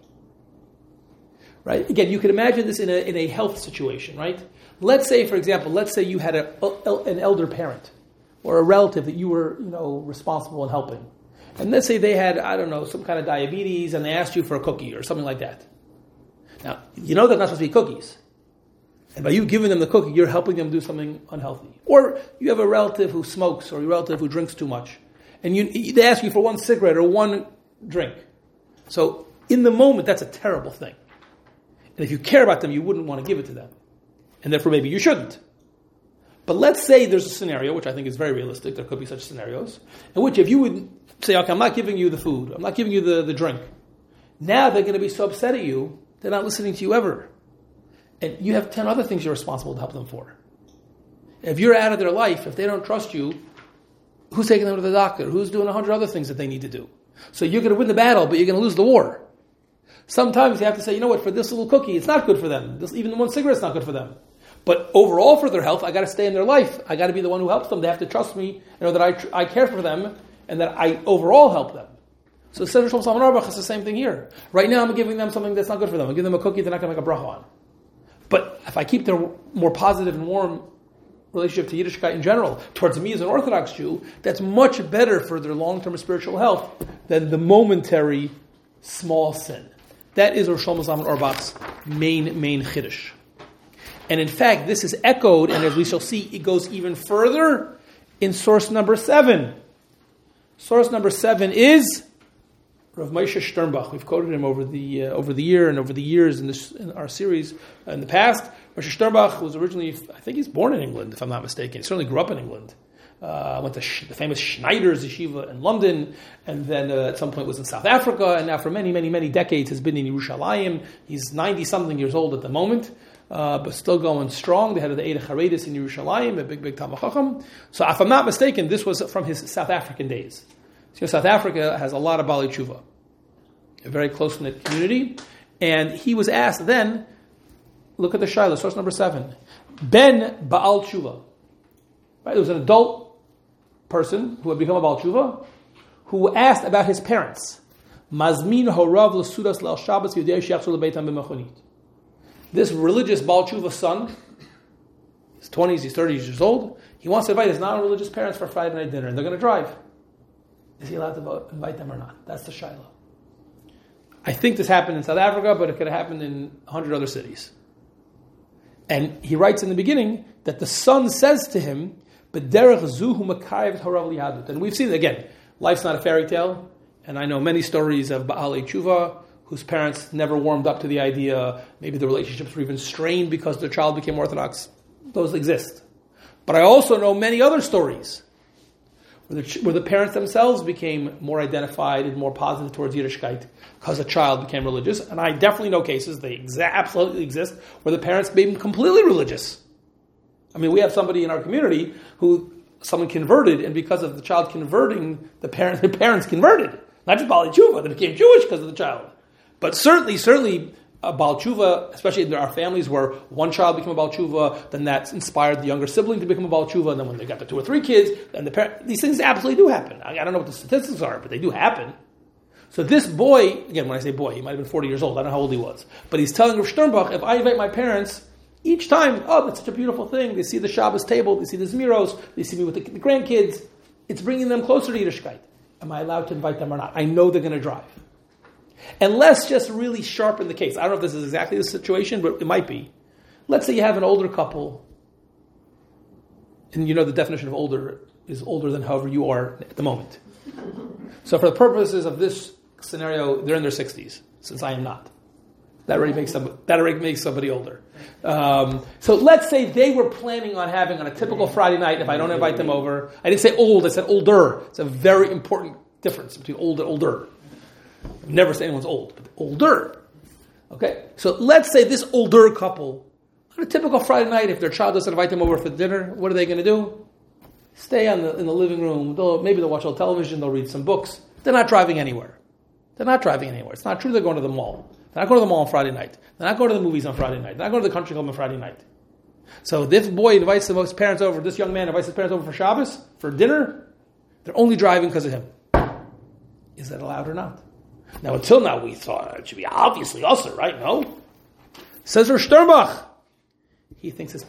Right? Again, you can imagine this in a health situation, right? Let's say, for example, you had an elder parent or a relative that you were, responsible in helping. And let's say they had, some kind of diabetes and they asked you for a cookie or something like that. Now, they're not supposed to be cookies. And by you giving them the cookie, you're helping them do something unhealthy. Or you have a relative who smokes or a relative who drinks too much. And they ask you for one cigarette or one drink. So, in the moment, that's a terrible thing. And if you care about them, you wouldn't want to give it to them. And therefore, maybe you shouldn't. But let's say there's a scenario, which I think is very realistic, there could be such scenarios, in which if you would say, okay, I'm not giving you the food, I'm not giving you the drink, now they're going to be so upset at you, they're not listening to you ever. And you have 10 other things you're responsible to help them for. If you're out of their life, if they don't trust you, who's taking them to the doctor? Who's doing 100 other things that they need to do? So you're going to win the battle, but you're going to lose the war. Sometimes you have to say, for this little cookie, it's not good for them. Even the one cigarette's not good for them. But overall for their health, I got to stay in their life. I got to be the one who helps them. They have to trust me, that I care for them, and that I overall help them. So Seder Shlomo Zalman Auerbach is the same thing here. Right now I'm giving them something that's not good for them. I'm giving them a cookie they're not going to make a bracha on. But if I keep their more positive and warm relationship to Yiddishkeit in general, towards me as an Orthodox Jew, that's much better for their long-term spiritual health than the momentary small sin. That is Rosh Shlomo Zalman Auerbach's main chiddush. And in fact, this is echoed, and as we shall see, it goes even further in source number 7. Source number 7 is Rav Moshe Sternbach. We've quoted him over the year and over the years in our series in the past. Moshe Sternbach was originally, I think he's born in England, if I'm not mistaken. He certainly grew up in England. Went to the famous Schneider's Yeshiva in London, and then at some point was in South Africa, and now for many, many, many decades has been in Yerushalayim. He's 90-something years old at the moment, but still going strong. The head of the Eida Charedis in Yerushalayim, a big Talmid Chacham. So if I'm not mistaken, this was from his South African days. So South Africa has a lot of Baalei Tshuva, a very close-knit community, and he was asked then, look at the Shaila, source number 7, Ben Baal Tshuva. Right? There was an adult person who had become a Baal Tshuva, who asked about his parents. Mazmin horav l'sudas l'al Shabbos v'yodei she'achzor l'beitam b'mechonit. This religious Baal Tshuva son, he's 20s, he's 30 years old, he wants to invite his non-religious parents for Friday night dinner, and they're going to drive. Is he allowed to invite them or not? That's the Shaila. I think this happened in South Africa, but it could have happened in 100 other cities. And he writes in the beginning that the son says to him, and we've seen it again. Life's not a fairy tale, and I know many stories of Baalei Tshuva whose parents never warmed up to the idea. Maybe the relationships were even strained because their child became Orthodox. Those exist. But I also know many other stories where the parents themselves became more identified and more positive towards Yiddishkeit because a child became religious. And I definitely know cases, they absolutely exist, where the parents became completely religious. I mean, we have somebody in our community someone converted, and because of the child converting, the parents converted. Not just Baalei Tshuva, they became Jewish because of the child. But certainly, Baal Tshuva, especially in our families where one child became a Baal Tshuva, then that inspired the younger sibling to become a Baal Tshuva, and then when they got the 2 or 3 kids, then these things absolutely do happen. I don't know what the statistics are, but they do happen. So this boy, again, when I say boy, he might have been 40 years old, I don't know how old he was, but he's telling Rav Sternbach, if I invite my parents, each time, that's such a beautiful thing, they see the Shabbos table, they see the Zmiros, they see me with the grandkids, it's bringing them closer to Yiddishkeit. Am I allowed to invite them or not? I know they're going to drive. And let's just really sharpen the case. I don't know if this is exactly the situation, but it might be. Let's say you have an older couple, and you know the definition of older is older than however you are at the moment. So for the purposes of this scenario, they're in their 60s, since I am not. That already makes somebody older. So let's say they were planning on having on a typical Friday night, if I don't invite them over, I didn't say old, I said older. It's a very important difference between old and older. Never say anyone's old, but older. Okay, so let's say this older couple, on a typical Friday night, if their child doesn't invite them over for dinner, what are they going to do? Stay in the living room. Maybe they'll watch a little television, they'll read some books. They're not driving anywhere. It's not true they're going to the mall. They're not going to the mall on Friday night. They're not going to the movies on Friday night. They're not going to the country club on Friday night. So this boy invites his parents over, this young man invites his parents over for Shabbos, for dinner. They're only driving because of him. Is that allowed or not? Now, until now, we thought it should be obviously usher, right? No. Says Rav Sternbach. He thinks it's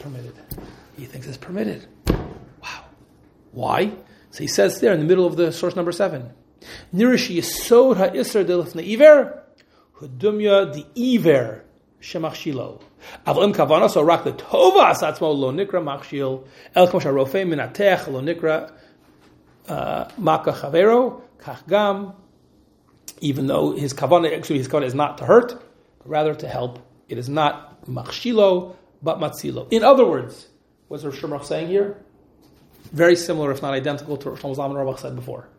permitted. Wow. Why? So he says there in the middle of the source number 7. Nirish yesod ha'isr delifnei iver, hudumya di iver shemachshilo. Avlim kavana so rak letova asatzmo lo nikra machshil, el kmo sharofei minatech lo nikra maka chavero, kach gam. Even though his kavanah is not to hurt, but rather to help. It is not machshilo, but matzilo. In other words, what's Rav Sternbach saying here? Very similar, if not identical, to what Shlomo Zalman Auerbach said before.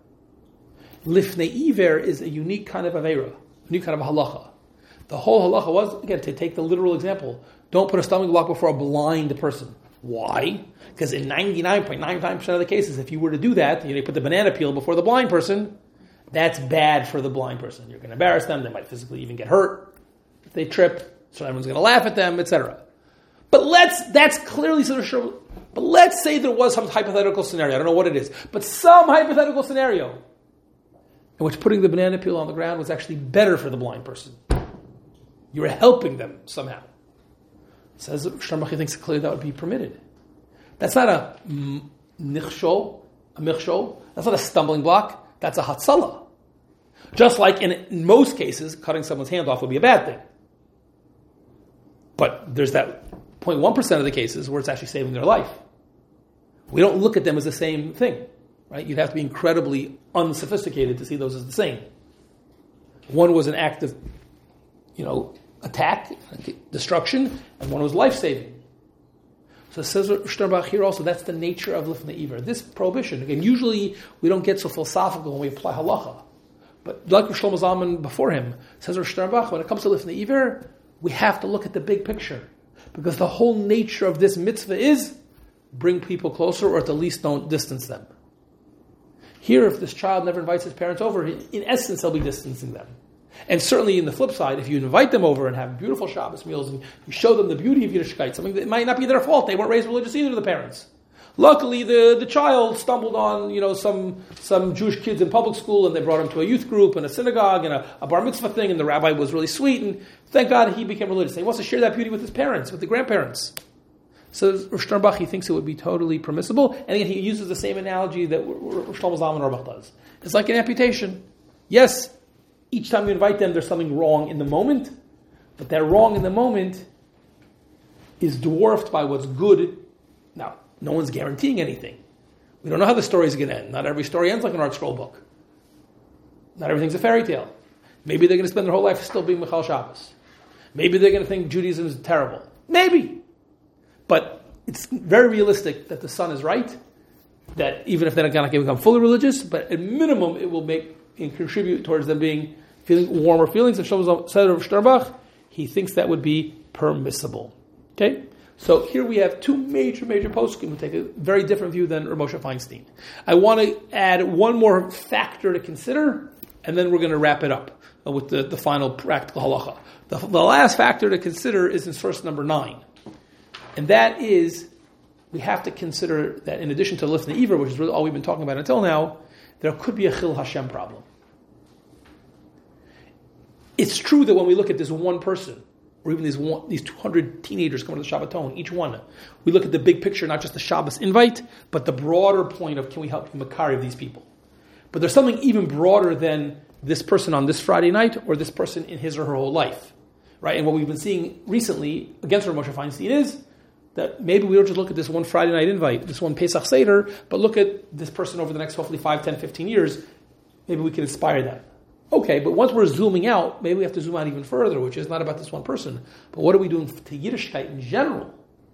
Lifnei iver is a unique kind of avera, a unique kind of halacha. The whole halacha was, again, to take the literal example, don't put a stumbling block before a blind person. Why? Because in 99.99% of the cases, if you were to do that, you put the banana peel before the blind person, that's bad for the blind person. You're going to embarrass them. They might physically even get hurt if they trip. So everyone's going to laugh at them, etc. But that's clearly sort of sure. But let's say there was some hypothetical scenario. I don't know what it is, but some hypothetical scenario in which putting the banana peel on the ground was actually better for the blind person. You were helping them somehow. Says Sternbach thinks clearly that would be permitted. That's not a michshol. That's not a stumbling block. That's a hatzalah. Just like in most cases, cutting someone's hand off would be a bad thing. But there's that 0.1% of the cases where it's actually saving their life. We don't look at them as the same thing, right? You'd have to be incredibly unsophisticated to see those as the same. One was an act of, attack, destruction, and one was life-saving. So it says Sternbach here also, that's the nature of lifnei iver. This prohibition, again, usually we don't get so philosophical when we apply halacha. But like Shlomo Zalman before him, says Sternbach, when it comes to lifnei iver, we have to look at the big picture. Because the whole nature of this mitzvah is bring people closer, or at the least don't distance them. Here, if this child never invites his parents over, in essence, he'll be distancing them. And certainly in the flip side, if you invite them over and have beautiful Shabbos meals and you show them the beauty of Yiddishkeit, something that might not be their fault, they weren't raised religious either, the parents. Luckily, the child stumbled on, some Jewish kids in public school, and they brought him to a youth group and a synagogue and a bar mitzvah thing, and the rabbi was really sweet, and thank God he became religious. He wants to share that beauty with his parents, with the grandparents. So Rav Sternbach, he thinks it would be totally permissible, and again, he uses the same analogy that Shlomo Zalman Auerbach does. It's like an amputation. Yes, each time you invite them, there's something wrong in the moment, but that wrong in the moment is dwarfed by what's good. Now, no one's guaranteeing anything. We don't know how the story is going to end. Not every story ends like an art scroll book. Not everything's a fairy tale. Maybe they're going to spend their whole life still being Michal Shabbos. Maybe they're going to think Judaism is terrible. Maybe. But it's very realistic that the son is right, that even if they're not going to become fully religious, but at minimum it will make and contribute towards them feeling warmer feelings. And Shlomo Sternbach, he thinks that would be permissible. Okay? So here we have two major poskim who take a very different view than Rav Moshe Feinstein. I want to add one more factor to consider, and then we're going to wrap it up with the final practical halacha. The last factor to consider is in source number 9. And that is, we have to consider that in addition to Lifnei Iver, which is really all we've been talking about until now, there could be a Chil Hashem problem. It's true that when we look at this one person, or even these 200 teenagers coming to the Shabbaton, each one, we look at the big picture, not just the Shabbos invite, but the broader point of can we help Makari of these people. But there's something even broader than this person on this Friday night or this person in his or her whole life. Right? And what we've been seeing recently against Rav Moshe Feinstein is that maybe we don't just look at this one Friday night invite, this one Pesach Seder, but look at this person over the next hopefully 5, 10, 15 years. Maybe we can inspire that. Okay, but once we're zooming out, maybe we have to zoom out even further, which is not about this one person, but what are we doing to Yiddishkeit in general?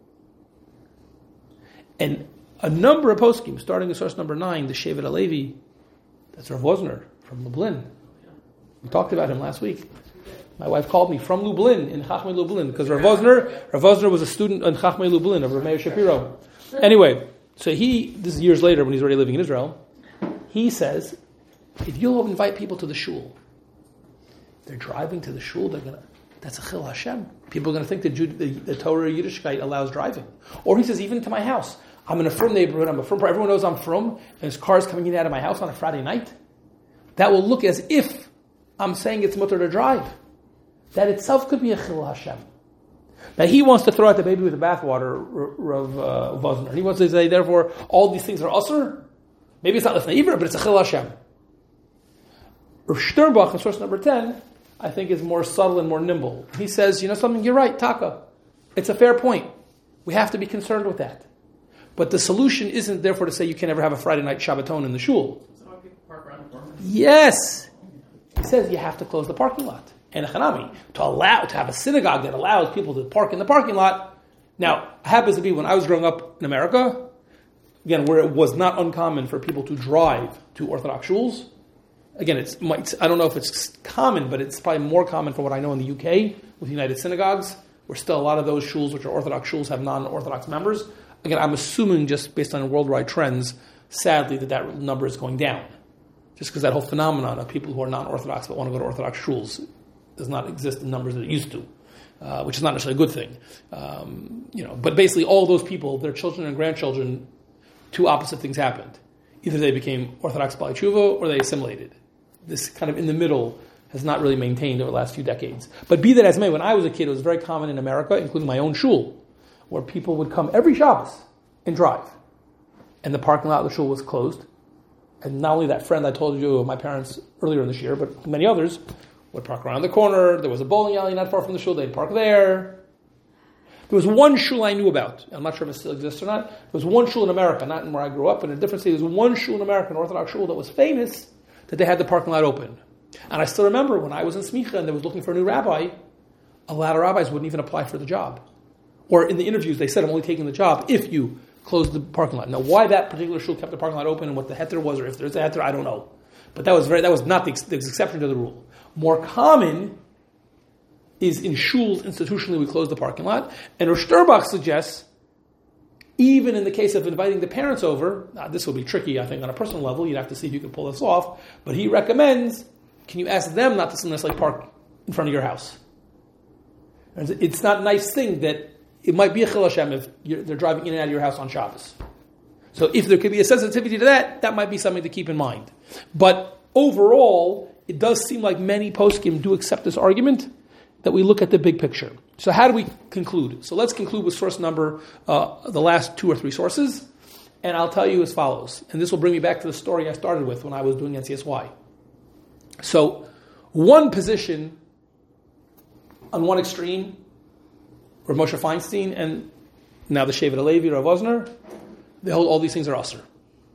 And a number of poskim, starting with source number 9, the Shevet HaLevi, that's Rav Wosner from Lublin. We talked about him last week. My wife called me from Lublin, in Chachmei Lublin, because Rav Wosner was a student in Chachmei Lublin of Rav Meir Shapiro. Anyway, so this is years later when he's already living in Israel, he says, if you'll invite people to the shul, they're driving to the shul, that's a Chil Hashem. People are going to think that the Torah Yiddishkeit allows driving. Or he says, even to my house. I'm in a frum neighborhood, everyone knows I'm frum, and there's cars coming in and out of my house on a Friday night. That will look as if I'm saying it's mutter to drive. That itself could be a Chil Hashem. Now he wants to throw out the baby with the bathwater, Rav Wosner. He wants to say, therefore, all these things are usur. Maybe it's not Lifnei Iver, but it's a Chil Hashem. Rav Sternbach, in source number 10, I think is more subtle and more nimble. He says, you know something, you're right, Taka. It's a fair point. We have to be concerned with that. But the solution isn't therefore to say you can never have a Friday night Shabbaton in the shul. Yes. He says you have to close the parking lot. And to have a synagogue that allows people to park in the parking lot. Now, it happens to be when I was growing up in America, again, where it was not uncommon for people to drive to Orthodox shuls. Again, I don't know if it's common, but it's probably more common from what I know in the UK with United Synagogues, where still a lot of those shuls, which are Orthodox shuls, have non-Orthodox members. Again, I'm assuming just based on worldwide trends, sadly, that number is going down. Just because that whole phenomenon of people who are non-Orthodox but want to go to Orthodox shuls does not exist in numbers that it used to, which is not necessarily a good thing. But basically all those people, their children and grandchildren, two opposite things happened. Either they became Orthodox B'alei Tshuva or they assimilated. This kind of in the middle has not really maintained over the last few decades. But be that as may, when I was a kid, it was very common in America, including my own shul, where people would come every Shabbos and drive. And the parking lot of the shul was closed. And not only that friend I told you of my parents earlier this year, but many others would park around the corner. There was a bowling alley not far from the shul. They'd park there. There was one shul I knew about. I'm not sure if it still exists or not. There was one shul in America, not in where I grew up, but in a different city. There was one shul in America, an Orthodox shul, that was famous that they had the parking lot open. And I still remember when I was in Smicha and they was looking for a new rabbi, a lot of rabbis wouldn't even apply for the job. Or in the interviews, they said, I'm only taking the job if you close the parking lot. Now, why that particular shul kept the parking lot open and what the heter was, or if there's a heter, I don't know. But that was not the exception to the rule. More common is in shuls, institutionally, we close the parking lot. And Rosh Sternbach suggests, even in the case of inviting the parents over, now this will be tricky, I think, on a personal level, you'd have to see if you can pull this off, but he recommends, can you ask them not to necessarily park in front of your house? It's not a nice thing that it might be a Chil Hashem if they're driving in and out of your house on Shabbos. So if there could be a sensitivity to that, that might be something to keep in mind. But overall, it does seem like many poskim do accept this argument, that we look at the big picture. So how do we conclude? So let's conclude with source number, the last 2 or 3 sources, and I'll tell you as follows. And this will bring me back to the story I started with when I was doing NCSY. So one position, on one extreme, Rav Moshe Feinstein, and now the Shevet HaLevi, Rav Wosner, they hold all these things are usur.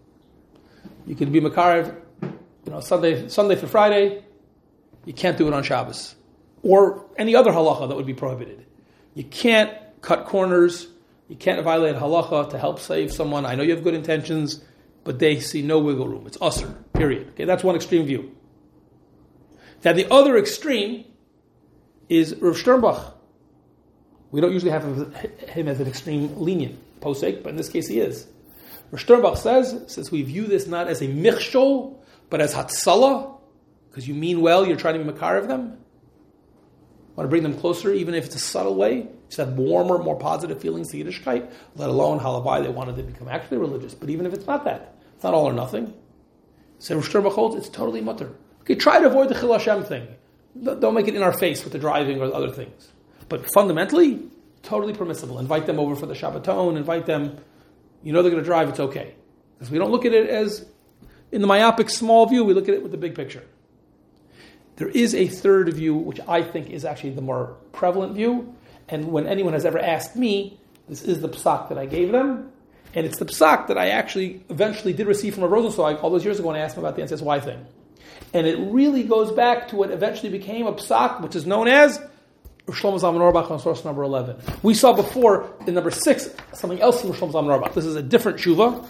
You could be Makarev, Sunday through Friday, you can't do it on Shabbos. Or any other halacha that would be prohibited. You can't cut corners. You can't violate halacha to help save someone. I know you have good intentions. but they see no wiggle room. It's usr, period. Okay, that's one extreme view. Now the other extreme is Rav Sternbach. We don't usually have him as an extreme lenient posek, but in this case he is. Rav Sternbach says, since we view this not as a michshol, but as hatsala, because you mean well, you're trying to be makar of them, want to bring them closer, even if it's a subtle way, just have warmer, more positive feelings to Yiddishkeit, let alone halabai, they wanted to become actually religious. But even if it's not that, it's not all or nothing. So Rav Sternbach holds it's totally mutter. Okay, try to avoid the Chil Hashem thing. Don't make it in our face with the driving or the other things. But fundamentally, totally permissible. Invite them over for the Shabbaton, invite them, they're going to drive, it's okay. Because we don't look at it as, in the myopic small view, we look at it with the big picture. There is a third view, which I think is actually the more prevalent view, and when anyone has ever asked me, this is the psak that I gave them, and it's the psak that I actually eventually did receive from a Rosenstock all those years ago when I asked him about the NCSY thing. And it really goes back to what eventually became a psak, which is known as Shlomo Zalman Auerbach on source number 11. We saw before in number 6 something else from Shlomo Zalman Auerbach. This is a different tshuva.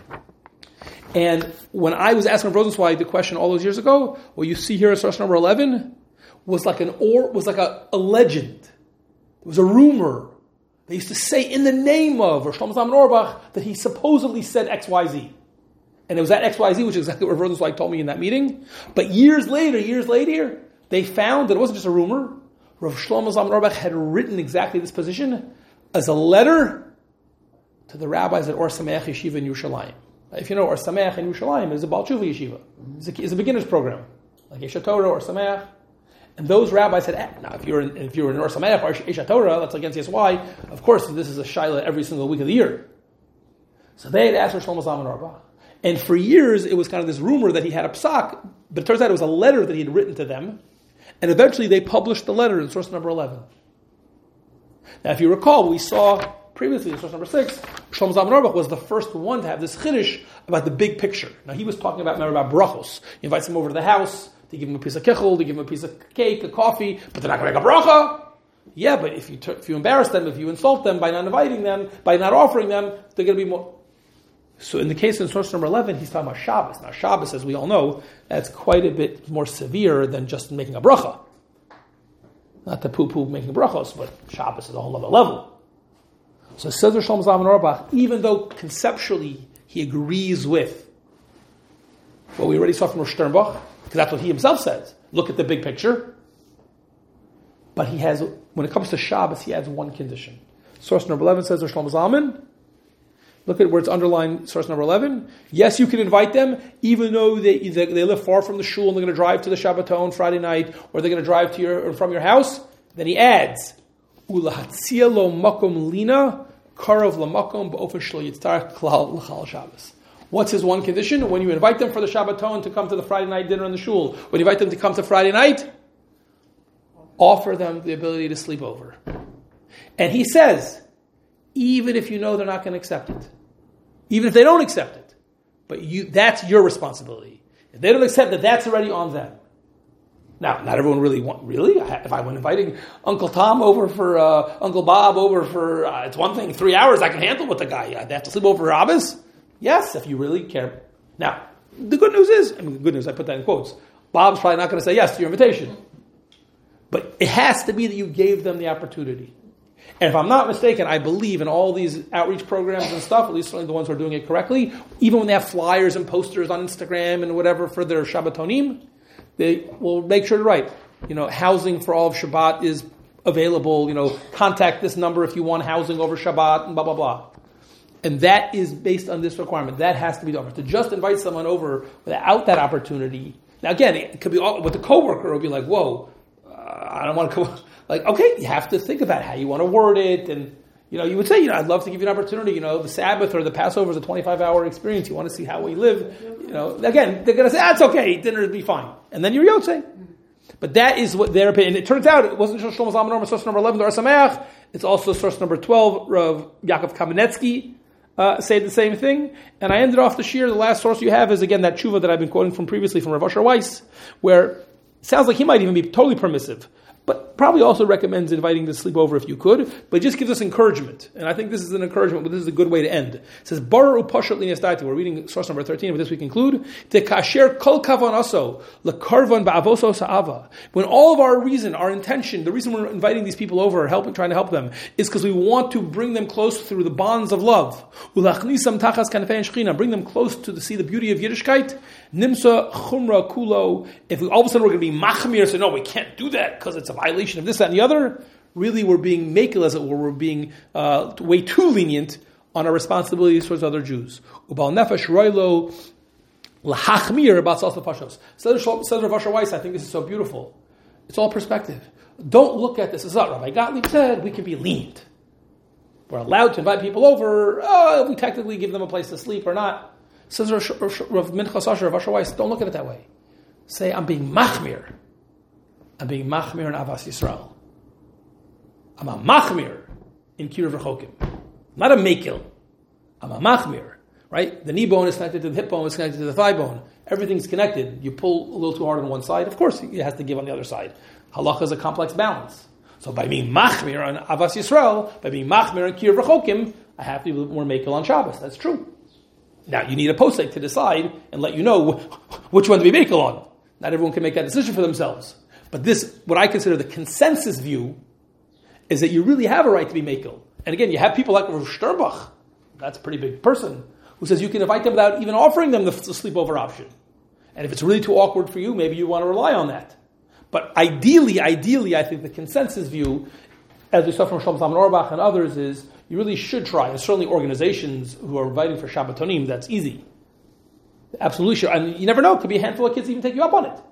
And when I was asking Rosenzweig the question all those years ago, what you see here in source number 11 was like a legend. It was a rumor. They used to say in the name of Shlomo Zalman Auerbach that he supposedly said XYZ. And it was that XYZ, which is exactly what Rosenzweig told me in that meeting. But years later, they found that it wasn't just a rumor. Rav Shlomo Zalman Auerbach had written exactly this position as a letter to the rabbis at Or Sameach Yeshiva in Yerushalayim. If you know, Or Sameach in Yerushalayim is a Baal Tshuva yeshiva. It's a beginner's program, like Esha Torah or Sameach. And those rabbis said, now if you're in Or Sameach or Esha Torah, that's against NCSY. Of course, this is a shaila every single week of the year. So they had asked for Shlomo Zalman Auerbach. And for years, it was kind of this rumor that he had a psak, but it turns out it was a letter that he had written to them. And eventually they published the letter in source number 11. Now, if you recall, we saw previously in source number 6, Shlomo Zalman Auerbach was the first one to have this chiddush about the big picture. Now, he was talking about brachos. He invites them over to the house, they give him a piece of kichel, they give him a piece of cake, a coffee, but they're not going to make a bracha. Yeah, but if you embarrass them, if you insult them by not inviting them, by not offering them, they're going to be more... So in the case in source number 11, he's talking about Shabbos. Now Shabbos, as we all know, that's quite a bit more severe than just making a bracha. Not to poo-poo making brachos, but Shabbos is a whole other level. So says Shlomo Zalman Auerbach, even though conceptually he agrees with what we already saw from Rav Sternbach, because that's what he himself says, look at the big picture, but he has, when it comes to Shabbos, he adds one condition. Source number 11 says Shlomo Zalman, look at where it's underlined, source number 11. Yes, you can invite them, even though they live far from the shul and they're going to drive to the Shabbaton Friday night, or they're going to drive to from your house. Then he adds, "Ulahatzia lo makom lina karav lamakom ba'ofen shlo yitztar klal l'chal Shabbos." What's his one condition? When you invite them for the Shabbaton to come to the Friday night dinner in the shul, when you invite them to come to Friday night, offer them the ability to sleep over. And he says, even if you know they're not going to accept it. Even if they don't accept it. But that's your responsibility. If they don't accept it, that's already on them. Now, not everyone really? If I went inviting Uncle Tom over for, Uncle Bob over for, it's one thing, 3 hours I can handle with the guy. They have to sleep over Shabbos? Yes, if you really care. Now, the good news is, the good news, I put that in quotes, Bob's probably not going to say yes to your invitation. But it has to be that you gave them the opportunity. And if I'm not mistaken, I believe in all these outreach programs and stuff, at least certainly the ones who are doing it correctly, even when they have flyers and posters on Instagram and whatever for their Shabbatonim, they will make sure to write, housing for all of Shabbat is available, contact this number if you want housing over Shabbat, and blah, blah, blah. And that is based on this requirement. That has to be done. To just invite someone over without that opportunity. Now again, it could be with the coworker, it would be like, whoa, I don't want to come... okay, you have to think about how you want to word it, and you would say, I'd love to give you an opportunity. The Sabbath or the Passover is a 25-hour experience. You want to see how we live. Again, they're going to say, it's okay, dinner will be fine, and then you're yotzei. But that is what their opinion. And it turns out it wasn't just Shlomo Zalman Auerbach, source number 11, the Or Sameach. It's also source number 12, Rav Yaakov Kamenetsky say the same thing. And I ended off the shir. The last source you have is again that tshuva that I've been quoting from previously from Rav Asher Weiss, where it sounds like he might even be totally permissive. but probably also recommends inviting to sleep over if you could, but it just gives us encouragement. And I think this is an encouragement, but this is a good way to end. It says, Barar upashat linas daita. We're reading source number 13, but this we conclude. Te kasher kol kavanaso lekarvan ba'avoso sa'ava. When all of our reason, our intention, the reason we're inviting these people over, trying to help them, is because we want to bring them close through the bonds of love. Ulachnisam tachas kanefei shechina. Bring them close to see the beauty of Yiddishkeit. Nimsa chumra kulo. If we all of a sudden we're going to be machmir, say no, we can't do that because it's a violation of this, that, and the other. Really, we're being makel, as it were. We're being way too lenient on our responsibilities towards other Jews. Ubal nefesh roilo lahachmir about salsa pashos. Says Rav Asher Weiss, I think this is so beautiful. It's all perspective. Don't look at this as Rabbi Gottlieb said. We can be lenient. We're allowed to invite people over. We technically give them a place to sleep or not. Says Rav Minchas Asher, Rav Asher Weiss, don't look at it that way. Say, I'm being machmir. I'm being machmir in Avas Yisrael. I'm a machmir in Kiruv Rechokim. Not a mekil. I'm a machmir. Right? The knee bone is connected to the hip bone, is connected to the thigh bone. Everything's connected. You pull a little too hard on one side, of course it has to give on the other side. Halacha is a complex balance. So by being machmir on Avas Yisrael, by being machmir on Kiruv Rechokim, I have to be a little more mekil on Shabbos. That's true. Now, you need a posek to decide and let you know which one to be mekil on. Not everyone can make that decision for themselves. But this, what I consider the consensus view, is that you really have a right to be mekil. And again, you have people like Rav Sternbach, that's a pretty big person, who says you can invite them without even offering them the sleepover option. And if it's really too awkward for you, maybe you want to rely on that. But ideally, I think the consensus view, as we saw from Shlomo Zalman Auerbach and others, is you really should try. And certainly organizations who are inviting for Shabbatonim, that's easy. Absolutely sure. And you never know, it could be a handful of kids even take you up on it.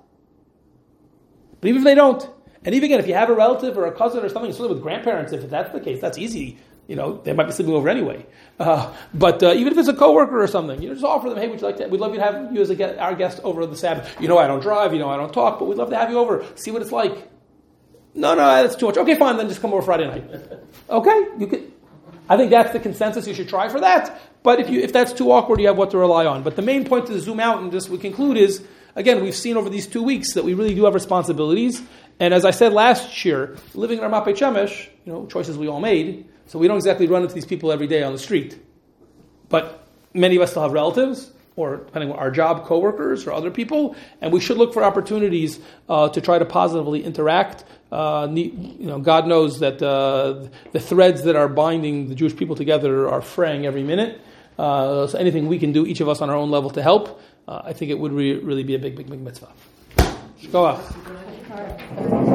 But even if they don't, and even again, if you have a relative or a cousin or something, certainly with grandparents, if that's the case, that's easy. They might be sleeping over anyway. But even if it's a coworker or something, just offer them, hey, would you like to? We'd love you to have you as our guest over the Sabbath. I don't drive, I don't talk, but we'd love to have you over. See what it's like. No, that's too much. Okay, fine, then just come over Friday night. Okay, you could. I think that's the consensus. You should try for that. But if that's too awkward, you have what to rely on. But the main point to zoom out and just we conclude is, again, we've seen over these 2 weeks that we really do have responsibilities. And as I said last year, living in Ramat Beit Shemesh, choices we all made, so we don't exactly run into these people every day on the street. But many of us still have relatives, or depending on our job, coworkers or other people, and we should look for opportunities to try to positively interact. God knows that the threads that are binding the Jewish people together are fraying every minute. So anything we can do, each of us on our own level, to help, I think it would really be a big, big, big mitzvah. Shkoach.